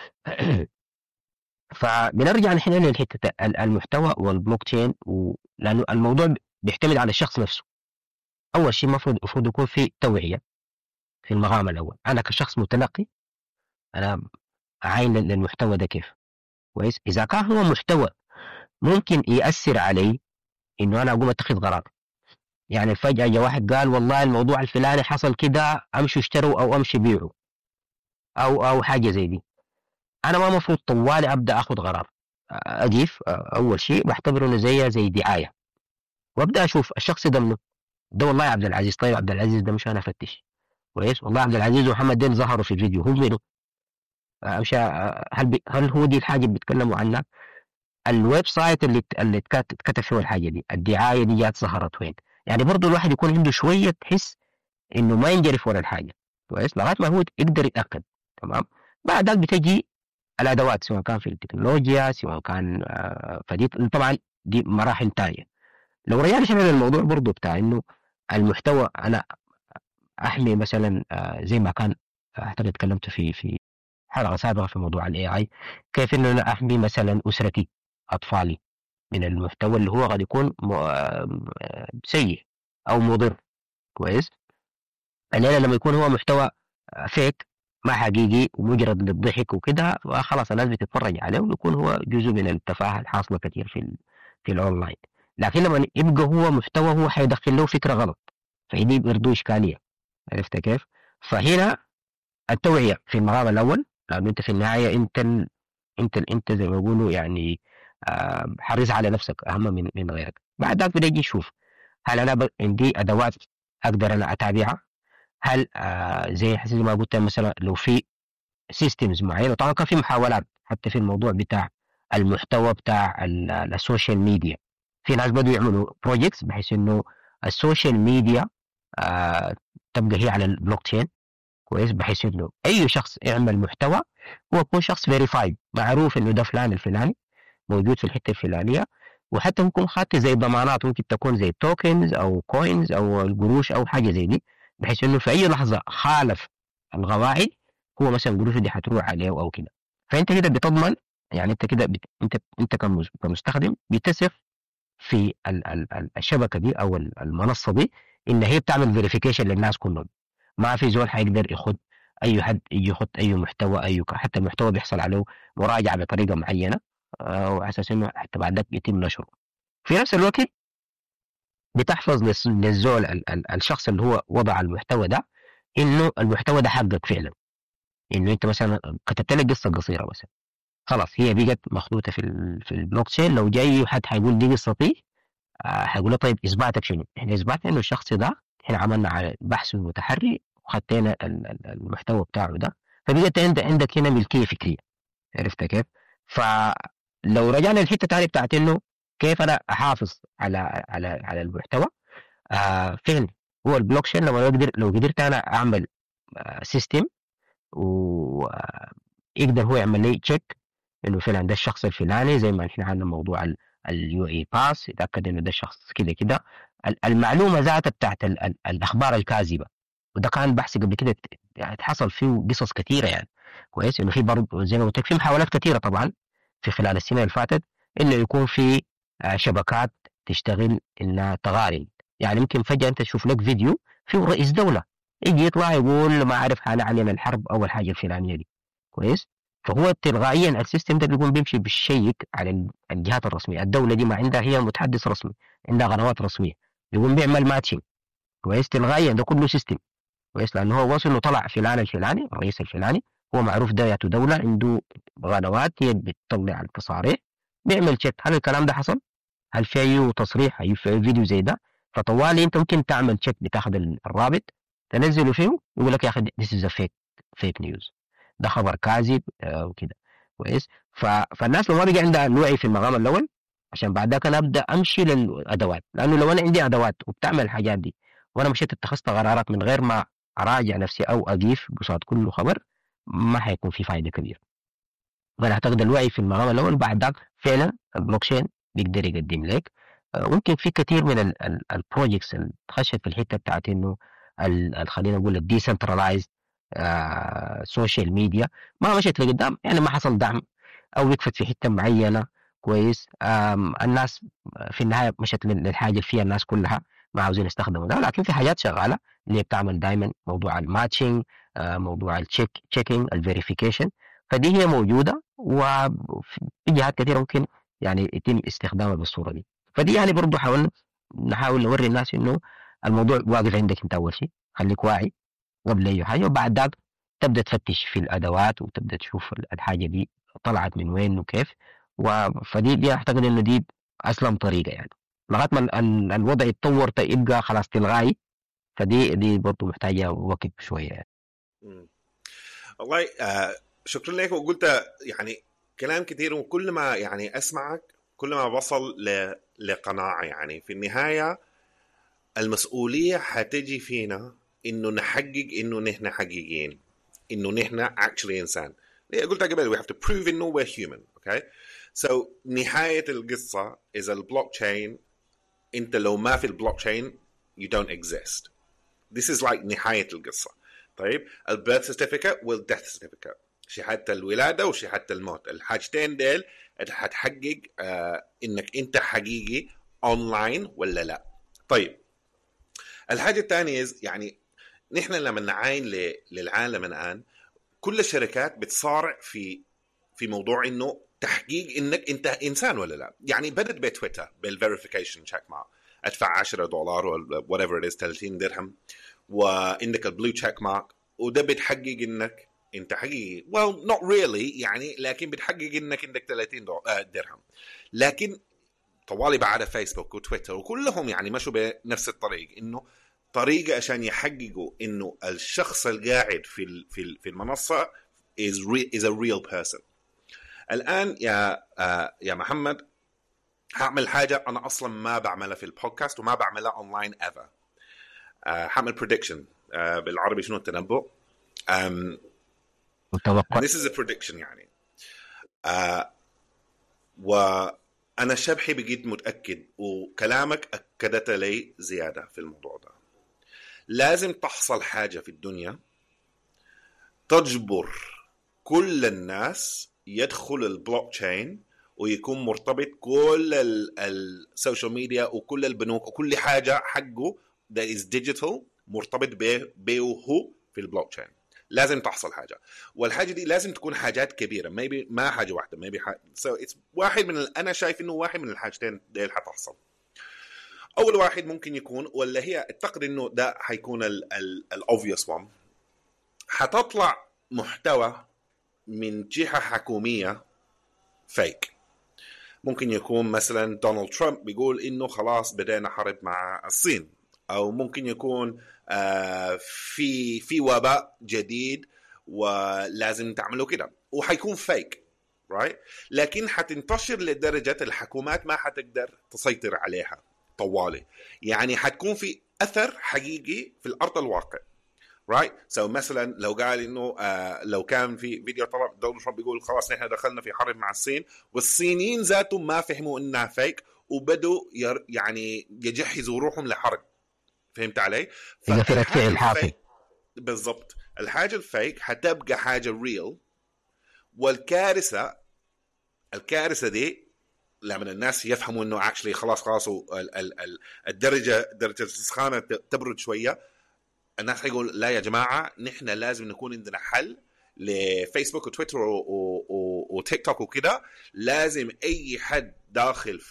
فبنرجع نحن للحته المحتوى والبلوك تشين لانه الموضوع بيعتمد على الشخص نفسه. اول شيء المفروض يكون في توعيه في المقام الاول. انا كشخص متلقي انا اعاين للمحتوى ده كيف كويس. اذا كان هو محتوى ممكن ياثر علي انه انا اقوم اتخذ قرار، يعني فجاه جاء واحد قال والله الموضوع الفلاني حصل كده امشي اشتروا او امشي بيعوا او حاجه زي دي، انا ما المفروض طوالي ابدا اخذ قرار. اجيف اول شيء بعتبره انه زي دعايه وابدا اشوف الشخص ده منه. ده والله عبد العزيز، طيب عبد العزيز ده مش انا افتش كويس، والله عبد العزيز ومحمد دين ظهروا في الفيديو هم منه. مش هل هو دي الحاجه اللي بيتكلموا عنها؟ الويب سايت اللي اتكتب فيه الحاجه دي، الدعايه دي جات ظهرت وين؟ يعني برضه الواحد يكون عنده شويه حس انه ما ينجرف ورا الحاجه كويس لغايه ما هو يقدر يتاكد. تمام. بعد ذلك بتجي الادوات سواء كان في التكنولوجيا سواء كان فدي طبعا دي مراحل ثانيه. لو رجعنا شويه للموضوع برضه بتاع انه المحتوى انا احمي مثلا زي ما كان اعتقد اتكلمت في حلقه سابقه في موضوع الاي اي، كيف انه انا احمي مثلا اسرتي اطفالي من المحتوى اللي هو قد يكون سيء او مضر كويس. الليله لما يكون هو محتوى فيك ما حقيقي ومجرد للضحك وكده خلاص الناس بتتفرج عليه ويكون هو جزء من التفاهه الحاصله كثير في الاونلاين. لكن لما يبقى هو محتوى هو حيدخل له فكره غلط فدي برضه اشكاليه. عرفت كيف؟ فهنا التوعيه في المقام الاول لانه انت في النهايه انت زي ما يقولوا يعني حريص على نفسك اهم من غيرك. بعد ذلك بنجي نشوف هل انا عندي ادوات اقدر انا اتابعها، هل زي ما قلت مثلا لو في سيستمز معينه. طبعا كان في محاولات حتى في الموضوع بتاع المحتوى بتاع السوشيال ميديا، في ناس بدوا يعملوا بروجيكتس بحيث انه السوشيال ميديا تبقى هي على البلوك تشين كويس، بحيث انه اي شخص يعمل محتوى هو يكون شخص فيريفايد معروف انه ده فلان الفلاني موجود في الحته الفلانيه، وحتى ممكن خاطر زي ضمانات ممكن تكون زي توكنز او كوينز او القروش او حاجه زي دي، بحيث انه في اي لحظه خالف القواعد هو مثلا قروشه دي حتروح عليه او كده. فانت كده بتضمن يعني انت كده انت كمستخدم بتثق في الشبكه دي او المنصه دي ان هي بتعمل فيريفيكيشن للناس كلهم. ما في زول حيقدر ياخذ اي حد يجي يحط اي محتوى حتى المحتوى بيحصل عليه مراجعه بطريقه معينه وعلى اساس انه حتى بعد ذلك يتم نشره. في نفس الوقت بتحفظ للزول الشخص اللي هو وضع المحتوى ده انه المحتوى ده حقك فعلا، انه انت مثلا كتبت لك قصه قصيره مثلا خلاص هي بقت مخلوطه في البلوك تشين. لو جاي حد حيقول دي قصتي حيقول له طيب اثباتك شنو؟ احنا اثباتنا انه الشخص ده احنا عملنا على بحث متحري وخدتين المحتوى بتاعه ده، فبقيت عندك هنا ملكيه فكريه. عرفت كيف؟ فلو رجعنا للحته تاني بتاعت انه كيف انا احافظ على المحتوى، فعلا هو البلوك تشين لو قدرت انا اعمل سيستم ويقدر هو يعمل لي تشيك انه فعلا ده الشخص الفلاني، زي ما احنا عندنا موضوع اليو اي باس يتاكد انه ده الشخص كده كده. المعلومه ذاتها بتاعت الاخبار الكاذبه، وده كان بحث قبل كده حصل فيه قصص كثيره يعني كويس، انه في برضه زي ما قلت لك في محاولات كثيره طبعا في خلال السنه اللي فاتت انه يكون في شبكات تشتغل انها تغارب. يعني ممكن فجاه انت تشوف لك فيديو فيه رئيس دوله يجي يطلع يقول ما عارف حنعلن الحرب او الحاجه الفلانيه دي كويس. فهو تلقائيا السيستم ده بيقوم بيمشي بالشيك على الجهات الرسميه، الدوله دي ما عندها هي متحدث رسمي، عندها قنوات رسميه، يقوم بيعمل ماتشنج كويس تلقائيا. ده كله سيستم كويس، لانه هو وصل انه طلع فلان الفلاني الرئيس الفلاني، هو معروف ده ياتو دوله عنده قنوات هي بتطلع التصاريح، بيعمل تشيك هل الكلام ده حصل، هل في اي تصريح، اي في فيديو زي ده. فطوالي انت ممكن تعمل تشيك، بتاخذ الرابط تنزله فيه يقول لك يا اخي this is a fake news، ده خبر كاذب وكده كويس. فالناس لو ما بقى عندها الوعي في المقام الاول، عشان بعد ذاك انا ابدا امشي للادوات، لانه لو انا عندي ادوات وبتعمل الحاجات دي وانا مشيت اتخذت قرارات من غير ما اراجع نفسي او اضيف قصاد كل خبر، ما حيكون في فائده كبيره. فانا اعتقد الوعي في المقام الاول، بعد ذاك فعلا البلوك تشين بيقدر يقدم لك. ممكن في كثير من البروجيكتس اللي تخشت في الحته بتاعت انه خلينا نقول الديسنترلايزد سوشيال ميديا ما مشيت لقدام، يعني ما حصل دعم او وقفت في حته معينه كويس. الناس في النهايه مشت للحاجه اللي فيها الناس كلها ما عاوزين يستخدموا ده، لكن في حاجات شغاله اللي بتعمل دائما موضوع الماتشنج، موضوع التشيكينج الفيريفيكيشن، فدي هي موجوده وفي جهات كثيره ممكن يعني يتم استخدامها بالصوره دي. فدي يعني برضه نحاول نوري الناس انه الموضوع واقف عندك انت اول شيء، خليك واعي قبل اي حاجه، وبعد ذاك تبدا تفتش في الادوات وتبدا تشوف الحاجه دي طلعت من وين وكيف. فدي اعتقد انه دي اسلم طريقه يعني لغايه ما الوضع يتطور يبقى خلاص تلغائي، فدي برضه محتاجه وقت شويه يعني. والله شكرا لك. وقلت يعني كلام كثير، وكل ما يعني اسمعك كل ما بصل لقناعه يعني في النهايه المسؤوليه حتجي فينا انه نحقق انه نحن حقيقيين، انه نحن actually انسان. قلت قبل we have to prove انه we're human. okay so نهايه القصه is البلوك تشين. انت لو ما في البلوك تشين you don't exist. this is like نهايه القصه. طيب البيرث سيرتيفيكت والديث سيرتيفيكت، شهاده الولاده وشهاده الموت، الحاجتين ديل هتحقق انك انت حقيقي اونلاين ولا لا. طيب الحاجه الثانيه يعني نحن لما نعاين للعالم الان كل الشركات بتصارع في موضوع انه تحقيق انك انت انسان ولا لا. يعني بدت بتويتر بالفيريفيكيشن تشيك مارك، ادفع $10 ولا whatever it is 30 درهم وعندك البلو تشيك مارك، وده بتحقق انك انت حقيقي. well not really يعني، لكن بتحقق انك عندك 30 درهم. لكن طوالي بعد فيسبوك وتويتر وكلهم يعني مشوا بنفس الطريق، انه طريقة عشان يحققوا انه الشخص القاعد في المنصة is a real person. الان يا محمد هعمل حاجة انا اصلا ما بعملها في البودكاست وما بعملها اونلاين ever. هعمل prediction بالعربي شنو التنبؤ. متوقع. This is a prediction يعني. وانا شبحي بقيت متأكد وكلامك اكدت لي زيادة في الموضوع ده. لازم تحصل حاجة في الدنيا تجبر كل الناس يدخل البلوك تشين ويكون مرتبط كل السوشيال ميديا وكل البنوك وكل حاجة حقه that is digital مرتبط به هو في البلوك تشين. لازم تحصل حاجة، والحاجة دي لازم تكون حاجات كبيرة، maybe ما حاجة واحدة maybe so it's واحد من أنا شايف إنه واحد من الحاجتين ديل حتحصل. أول واحد ممكن يكون ولا هي أعتقد إنه ده حيكون ال obvious one، حتطلع محتوى من جهة حكومية فيك. ممكن يكون مثلا دونالد ترامب بيقول إنه خلاص بدأنا حرب مع الصين، او ممكن يكون في وباء جديد ولازم تعملوا كده، وحيكون فيك right؟ لكن حتنتشر لدرجة الحكومات ما حتقدر تسيطر عليها طوالي، يعني حتكون في أثر حقيقي في الأرض الواقع right؟ so مثلا لو قال إنه لو كان في فيديو طلع دونالد ترامب بيقول خلاص نحن دخلنا في حرب مع الصين، والصينيين ذاتهم ما فهموا إنها فيك وبدوا يعني يجهزوا روحهم لحرب، فهمت علي؟ إذا في رد فعل حاصل بالضبط. الحاجة الفيك حتبقى حاجة ريل، والكارثة دي لما الناس يفهموا انه actually خلاص درجة السخانة تبرد شوية، الناس هيقول لا يا جماعة نحن لازم نكون عندنا حل لفيسبوك وتويتر وتيك توك وكده. لازم اي حد داخل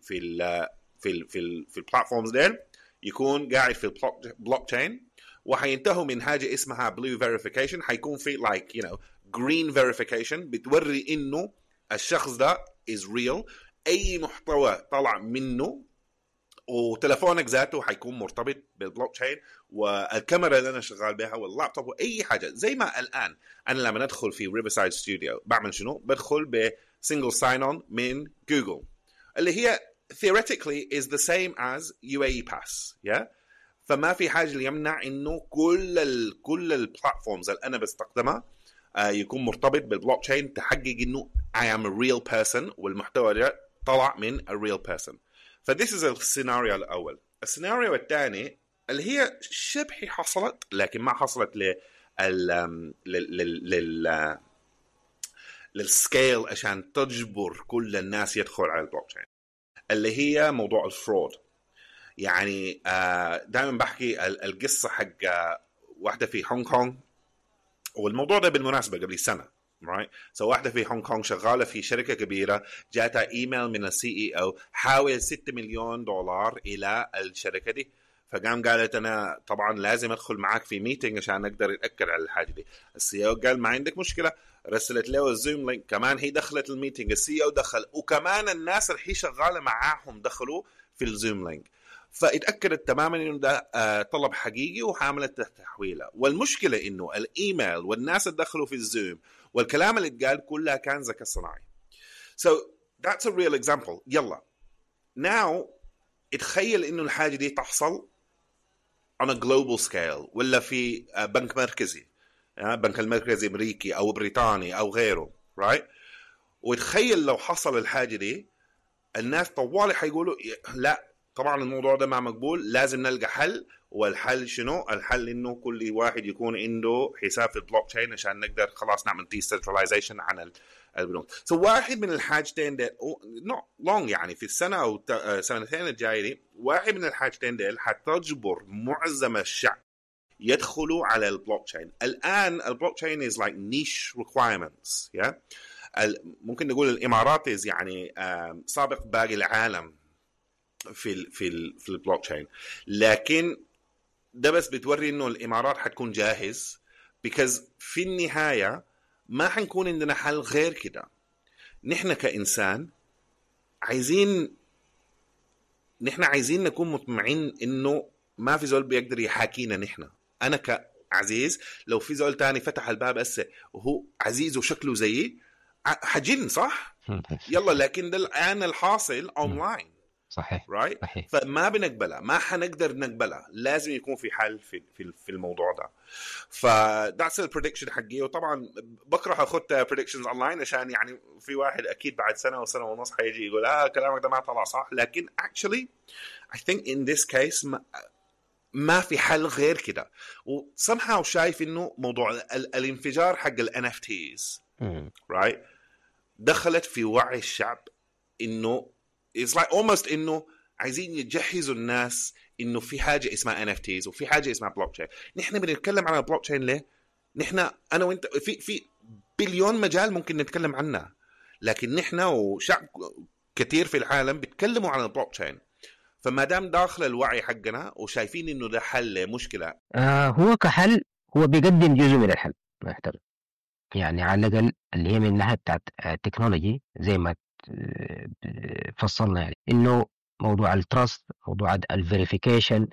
في البلاتفورمز دين يكون قاعد في البلوك تشين، وحينتهوا من حاجة اسمها blue verification، حيكون في like you know green verification بتوري انه الشخص ده is real. اي محتوى طلع منه وتلفونك ذاته حيكون مرتبط بالبلوك تشين، والكاميرا اللي انا شغال بها واللابتوب واي حاجه. زي ما الان انا لما ندخل في ريفرسايد ستوديو بعمل شنو؟ بدخل بسنجل ساين اون من جوجل اللي هي theoretically is the same as UAE pass yeah؟ فما في حاجه اللي يمنع انه كل البلاتفورمز اللي انا بستخدمها يكون مرتبط بالبلوك تشين، تحقق انه I am a real person والمحتوى ده طلع من a real person. فthis is السيناريو الاول. السيناريو الثاني اللي هي شبه حصلت لكن ما حصلت للسكيل عشان تجبر كل الناس يدخل على البلوك تشين، اللي هي موضوع الفرود. يعني دائما بحكي القصة حق واحدة في هونغ كونغ، والموضوع ده بالمناسبة قبل سنة right؟ so واحدة في هونغ كونغ شغالة في شركة كبيرة، جاتها ايميل من السي او حاول $6 مليون إلى الشركة دي، فقام قالت أنا طبعا لازم أدخل معاك في ميتنج عشان أقدر أتأكد على الحاجة دي. السي او قال ما عندك مشكلة، رسلت له الزوم لينك، كمان هي دخلت الميتنج، السي او دخل، وكمان الناس اللي هي شغالة معاهم دخلوا في الزوم لينك، فاتأكدت تماما انه ده طلب حقيقي وحاملت تحويله. والمشكلة انه الايميل والناس اللي دخلوا في الزوم والكلام اللي اتقال كلها كان ذكاء صناعي. So that's a real example. يلا now اتخيل انه الحاجة دي تحصل on a global scale ولا في بنك مركزي، بنك المركزي امريكي او بريطاني او غيره right؟ وتخيل لو حصل الحاجة دي الناس طوالي حيقولوا لا طبعا الموضوع ده ما مقبول، لازم نلقى حل. والحل شنو؟ الحل انه كل واحد يكون عنده حساب في البلوك تشين عشان نقدر خلاص نعمل ديسنتراليزيشن عن البنوك. واحد من الحاجتين ديل not long يعني في السنة او سنتين الجاية دي، واحد من الحاجتين ديل حتجبر معظم الشعب يدخلوا على البلوك تشين. الان البلوك تشين is like niche requirements yeah؟ ممكن نقول الامارات يعني سابق باقي العالم في البلوك تشين، لكن ده بس بتوري انه الامارات حتكون جاهز because في النهايه ما حنكون عندنا حل غير كده. نحن كإنسان عايزين نكون مطمئنين انه ما في زول بيقدر يحاكينا. نحن انا كعزيز لو في زول تاني فتح الباب هسه وهو عزيز وشكله زيي حجن صح يلا، لكن ده الان الحاصل اونلاين صحيح right؟ صحيح. فما بنقبلها، ما حنقدر نقبلها، لازم يكون في حل في الموضوع ده. فداتس البريدكشن حقي. وطبعا بكره اخذ بريدكشنز اونلاين عشان يعني في واحد اكيد بعد سنه وسنه ونص حيجي يقول كلامك ده ما طلع صح، لكن actually I think in this case ما في حل غير كده. وsomehow شايف انه موضوع الانفجار حق ال NFTs right دخلت في وعي الشعب انه it's like almost انه عايزين يجهزوا الناس انه في حاجه اسمها NFTs وفي حاجه اسمها بلوك تشين. نحن بنتكلم عن البلوك تشين ليه؟ نحن انا وانت في بليون مجال ممكن نتكلم عنه، لكن نحن وشعب كثير في العالم بيتكلموا عن البلوك تشين. فما دام داخل الوعي حقنا وشايفين انه ده حل مشكله، هو كحل هو بيقدم جزء من الحل ما يحتاج، يعني على الاقل اللي هي من الناحيه بتاعت التكنولوجي زي ما فصلنا، يعني انه موضوع التراست، موضوع الفيريفيكيشن،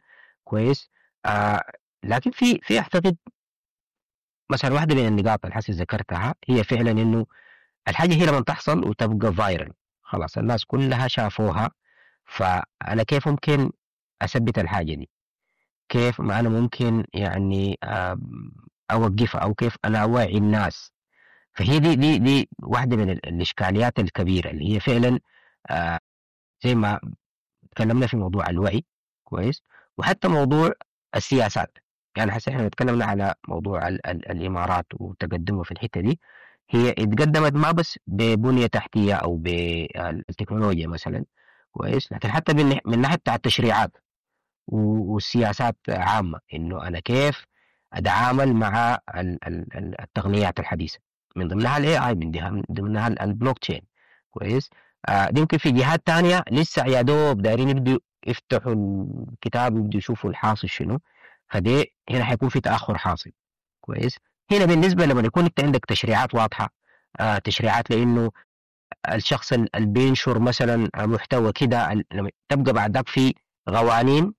كويس. لكن في اعتقد مثلا واحده من النقاط اللي حسي ذكرتها هي فعلا انه الحاجه هي لما تحصل وتبقى فايرل خلاص الناس كلها شافوها، فانا كيف ممكن اثبت الحاجه دي؟ كيف ما انا ممكن يعني اوقفها، او كيف انا اوعي الناس؟ فهي دي واحده من الاشكاليات الكبيره اللي هي فعلا آه، زي ما تكلمنا في موضوع الوعي كويس، وحتى موضوع السياسات. يعني هسه احنا تكلمنا على موضوع الامارات وتقدمه في الحته دي، هي اتقدمت ما بس ببنيه تحتيه او بالتكنولوجيا مثلا كويس، لكن حتى من ناحيه بتاع التشريعات والسياسات عامه، انه انا كيف اتعامل مع التقنيات الحديثه، من ضمنها الاي اي، من ضمنها البلوك تشين كويس. دي يمكن في جهات تانية لسه يا دوب دايرين يبدوا يفتحوا الكتاب ويبدوا يشوفوا الحاصل شنو، فدي هنا حيكون في تاخر حاصل كويس. هنا بالنسبه لما يكون انت عندك تشريعات واضحه، تشريعات لانه الشخص اللي بينشر مثلا محتوى كده، لما تبقى بعد ذاك في قوانين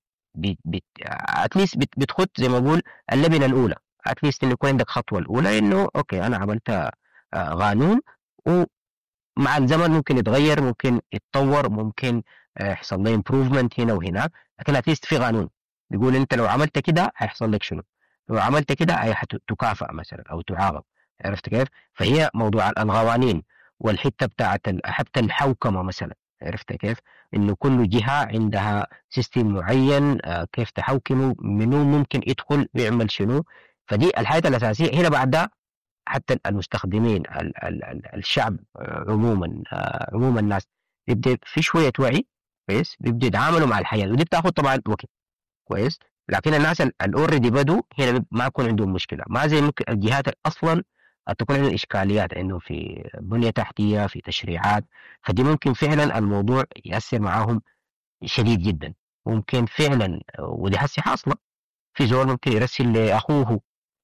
اتليست بتخط زي ما بقول اللبنه الاولى، اتليست انه يكون عندك خطوه الاولى انه اوكي انا عملت قانون، ومع الزمن ممكن يتغير، ممكن يتطور، ممكن يحصل له امبروفمنت هنا وهناك، لكن اتليست في قانون بيقول انت لو عملت كده هيحصل لك شنو، لو عملت كده تكافئ مثلا او تعاقب. عرفت كيف؟ فهي موضوع القوانين والحته بتاعت حتى الحوكمه مثلا، عرفت كيف؟ انه كل جهه عندها سيستم معين، كيف تحوكمه، منو ممكن يدخل ويعمل شنو. فدي الحاجه الاساسيه. هنا بعد ده حتى المستخدمين الشعب عموما، عموما الناس بيبدا في شويه وعي كويس، بيبدا يتعاملوا مع الحياه، ودي بتاخذ طبعا وقت كويس. لكن الناس الاوريدي بدوا هنا ما يكون عندهم مشكله، ما زي ممكن الجهات اصلا تكون عندهم اشكاليات انه في بنيه تحتيه، في تشريعات، فدي ممكن فعلا الموضوع ياثر معاهم شديد جدا. ممكن فعلا، ودي حسي حاصله، في زول ممكن يرسل لاخوه،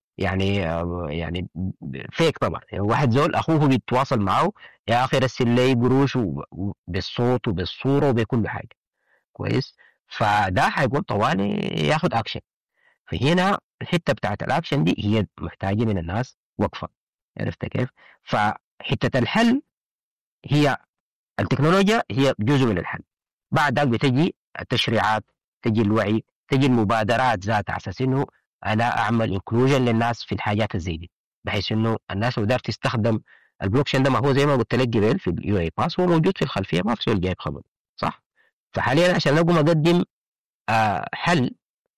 يعني فيك طبعا، يعني واحد زول اخوه بيتواصل معه، يا اخي رسل لي قروش بالصوت وبالصوره وبكل حاجه كويس، فده حيكون طوالي ياخد اكشن. فهنا الحته بتاعت الاكشن دي هي محتاجه من الناس وقفه. عرفت كيف؟ فحته الحل هي التكنولوجيا، هي جزء من الحل. بعد ذلك بتجي التشريعات، تجي الوعي، تجي المبادرات ذات، على اساس انه انا اعمل انكلوجن للناس في الحاجات الزي دي، بحيث انه الناس لو قدرت تستخدم البلوكشين ده، ما هو زي ما قلت لك قبل في اليو اي باس، هو موجود في الخلفيه، ما في سؤال جايب خبر صح. فحاليا عشان اقوم اقدم حل،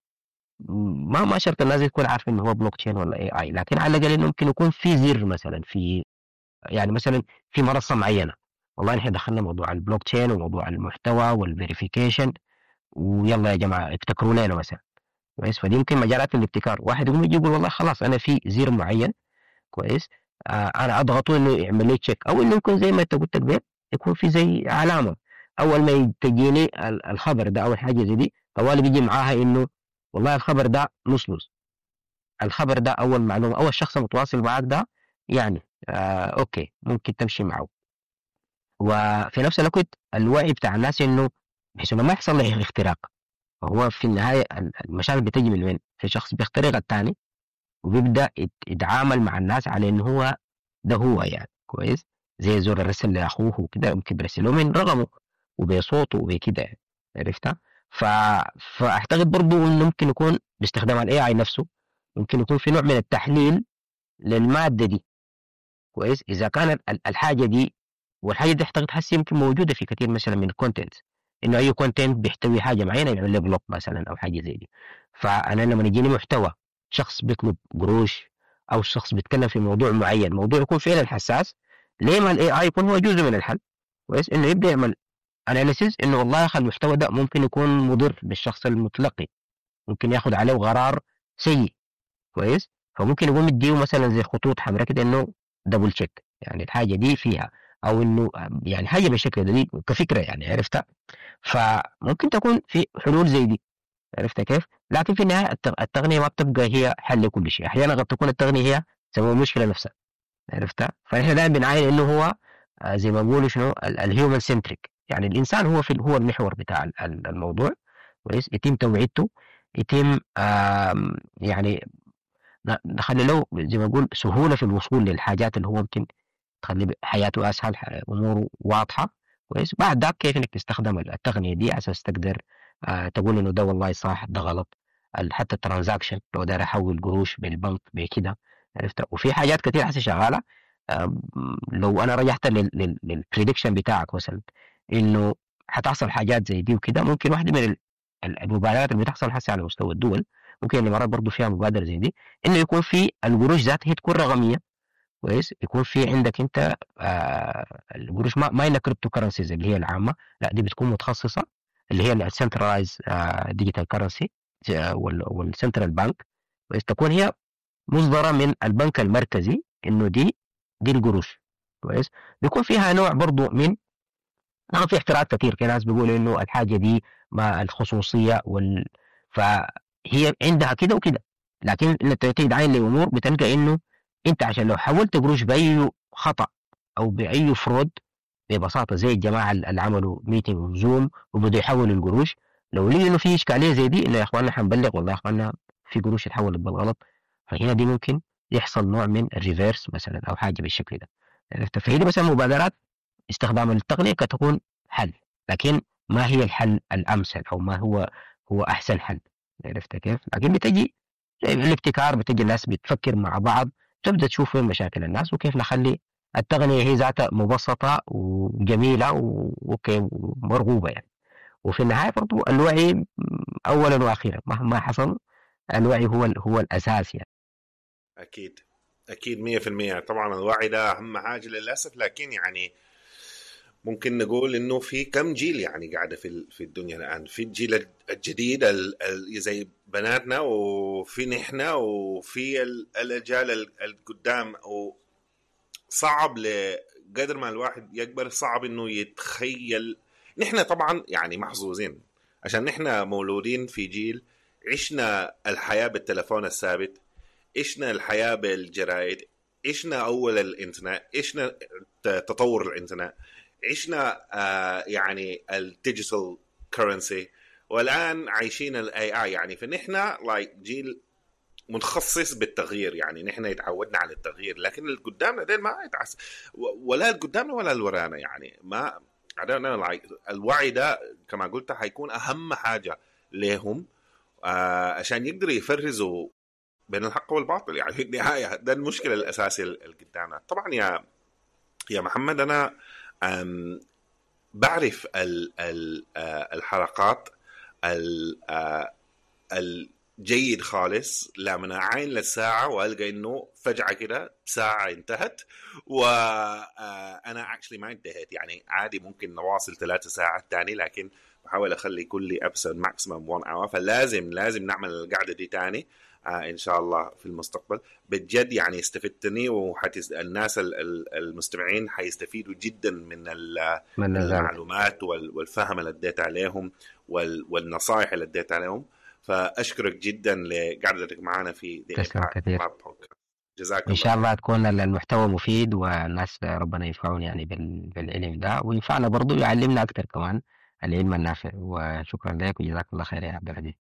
ما شرط الناس تكون عارفه انه هو بلوك تشين ولا اي اي، لكن على الاقل ممكن يكون في زر مثلا، في يعني مثلا في منصه معينه، والله نحن دخلنا موضوع البلوك تشين وموضوع المحتوى والفيريفيكيشن، ويلا يا جماعه ابتكروا لنا مثلا كويس. فدي يمكن مجالات الابتكار، واحد يقوم يجي يقول والله خلاص انا في زر معين كويس، انا اضغطه انه يعمل لي تشيك، او انه يكون زي ما انت قلت قبل، يكون في زي علامه اول ما تجيني الخبر ده او الحاجه زي دي، طوالي بيجي معاها انه والله الخبر ده نص، الخبر ده اول معلومه، اول شخص متواصل معاك ده يعني اوكي ممكن تمشي معه. وفي نفس الوقت الوعي بتاع الناس انه بحيث انه ما يحصل له اختراق. فهو في النهايه المشاكل بتجي من وين؟ في شخص بيخترق الثاني وبيبدا يتعامل مع الناس على انه هو ده هو يعني كويس، زي زور الرسل لاخوه وكده، ممكن برسله من رقمه وبصوته وبكده يعني. عرفتها؟ ف... فاعتقد برضو انه ممكن يكون باستخدام الاي اي نفسه، ممكن يكون في نوع من التحليل للماده دي كويس، اذا كانت الحاجه دي، والحاجه دي اعتقد حسي يمكن موجوده في كثير مثلا من الكونتنت، انه اي كونتنت بيحتوي حاجه معينه يعمل له بلوك مثلا او حاجه زي دي. فانا لما يجيني محتوى شخص بيطلب قروش، او شخص بيتكلم في موضوع معين، موضوع يكون فعلا حساس، ليه ما الاي اي يكون هو جزء من الحل كويس، انه يبدا يعمل اناليسيز انه والله يا اخي المحتوى ده ممكن يكون مضر بالشخص المتلقي، ممكن ياخذ عليه قرار سيء كويس، فممكن يقوم يديه مثلا زي خطوط حمراء كده انه دبل تشيك يعني الحاجه دي فيها، او انه يعني حاجه بالشكل ده، دي كفكره يعني. عرفتها؟ فممكن تكون في حلول زي دي. عرفت كيف؟ لكن في النهايه التقنيه ما بتبقى هي حل لكل شيء، احيانا قد تكون التقنيه هي سبب المشكله نفسها. عرفتها؟ فاحنا دائما بنعاين انه هو زي ما بقولوا شنو الهيومن سنتريك، يعني الانسان هو هو المحور بتاع الموضوع كويس، يتم توعيته يتم يعني نخلي له زي ما أقول سهولة في الوصول للحاجات اللي هو ممكن تخلي حياته أسهل، أموره واضحة كويس. بعد ذاك كيف إنك تستخدم التقنية دي على أساس تقدر تقول إنه ده والله صح ده غلط. حتى الترانزاكشن لو داير أحول قروش بالبنك بكده عرفت. وفي حاجات كتير هسه شغالة. آم، لو أنا رجعت للبريدكشن بتاعك مثلا إنه هتحصل حاجات زي دي وكده، ممكن واحدة من المبادرات اللي بتحصل هسه على مستوى الدول، ممكن الإمارات برضو فيها مبادرة زي دي، إنه يكون في القروش ذاتها هي تكون رقمية كويس. يكون في عندك انت القروش ما هي كريبتو كرنسيز اللي هي العامه، لا دي بتكون متخصصه اللي هي السنترلايز ديجيتال كرنسي والسنترال بانك كويس. تكون هي مصدره من البنك المركزي انه دي القروش كويس. بيكون فيها نوع برضو من في احتراق كثير. في ناس بيقولوا انه الحاجه دي ما الخصوصيه فهي عندها كده وكده، لكن انت تدعين لامور بتلقى انه انت عشان لو حولت قروش باي خطا او باي فرود ببساطه زي الجماعه اللي عملوا ميتنج زوم وبدوا يحولوا القروش، لو لقوا انه في اشكاليه زي دي انه يا اخواننا حنبلغ والله يا اخواننا في قروش اتحولت بالغلط، فهنا دي ممكن يحصل نوع من الريفيرس مثلا او حاجه بالشكل ده عرفت. فهي دي مثلا مبادرات استخدام التقنية قد تكون حل، لكن ما هي الحل الأمثل أو ما هو أحسن حل عرفت كيف. لكن بتجي الابتكار، بتجي الناس بتفكر مع بعض، تبدأ تشوف وين مشاكل الناس وكيف نخلي التقنية هي ذاتها مبسطة وجميلة ومرغوبة يعني. وفي النهاية برضو الوعي أولا وأخيرا مهما حصل الوعي هو الأساس يعني. اكيد اكيد 100%. طبعا الوعي ده اهم حاجه للاسف، لكن يعني ممكن نقول انه في كم جيل يعني قاعده في الدنيا الان. في الجيل الجديد زي بناتنا، وفي نحن، وفي الاجيال القدام. وصعب قدر ما الواحد يكبر صعب انه يتخيل. نحن طبعا يعني محظوظين عشان نحن مولودين في جيل عشنا الحياه بالتلفون الثابت، عشنا الحياه بالجرايد، عشنا اول الانترنت، عشنا تطور الانترنت، عشنا يعني الديجيتال كرنسي، والان عايشين الاي اي يعني. فنحن جيل متخصص بالتغيير يعني. نحن تعودنا على التغيير، لكن اللي قدامنا ديل ما يتعس، ولا اللي قدامنا ولا اللي ورانا يعني. ما الوعي ده كما قلت حيكون اهم حاجه لهم عشان يقدروا يفرزوا بين الحق والباطل يعني. في النهايه ده المشكله الاساسيه اللي قدامنا. طبعا يا محمد، انا بعرف الحلقات الجيد خالص لما أعاين للساعة وألقى إنه فجأة كده ساعة انتهت، وأنا actually ما انتهت يعني. عادي ممكن نواصل 3 ساعات تاني، لكن بحاول أخلي كل episode maximum 1 hour. فلازم نعمل القعدة دي تاني إن شاء الله في المستقبل. بجد يعني استفدتني، الناس المستمعين حيستفيدوا جدا من المعلومات والفهم اللي اديت عليهم والنصائح اللي اديت عليهم. فأشكرك جدا لقعدتك معنا في تسلم كثير. جزاك الله. إن شاء الله تكون المحتوى مفيد والناس ربنا ينفعون يعني بالعلم ده، وينفعنا برضو يعلمنا أكثر كمان العلم النافع. وشكرا لك وجزاك الله خير يا عبد العزيز.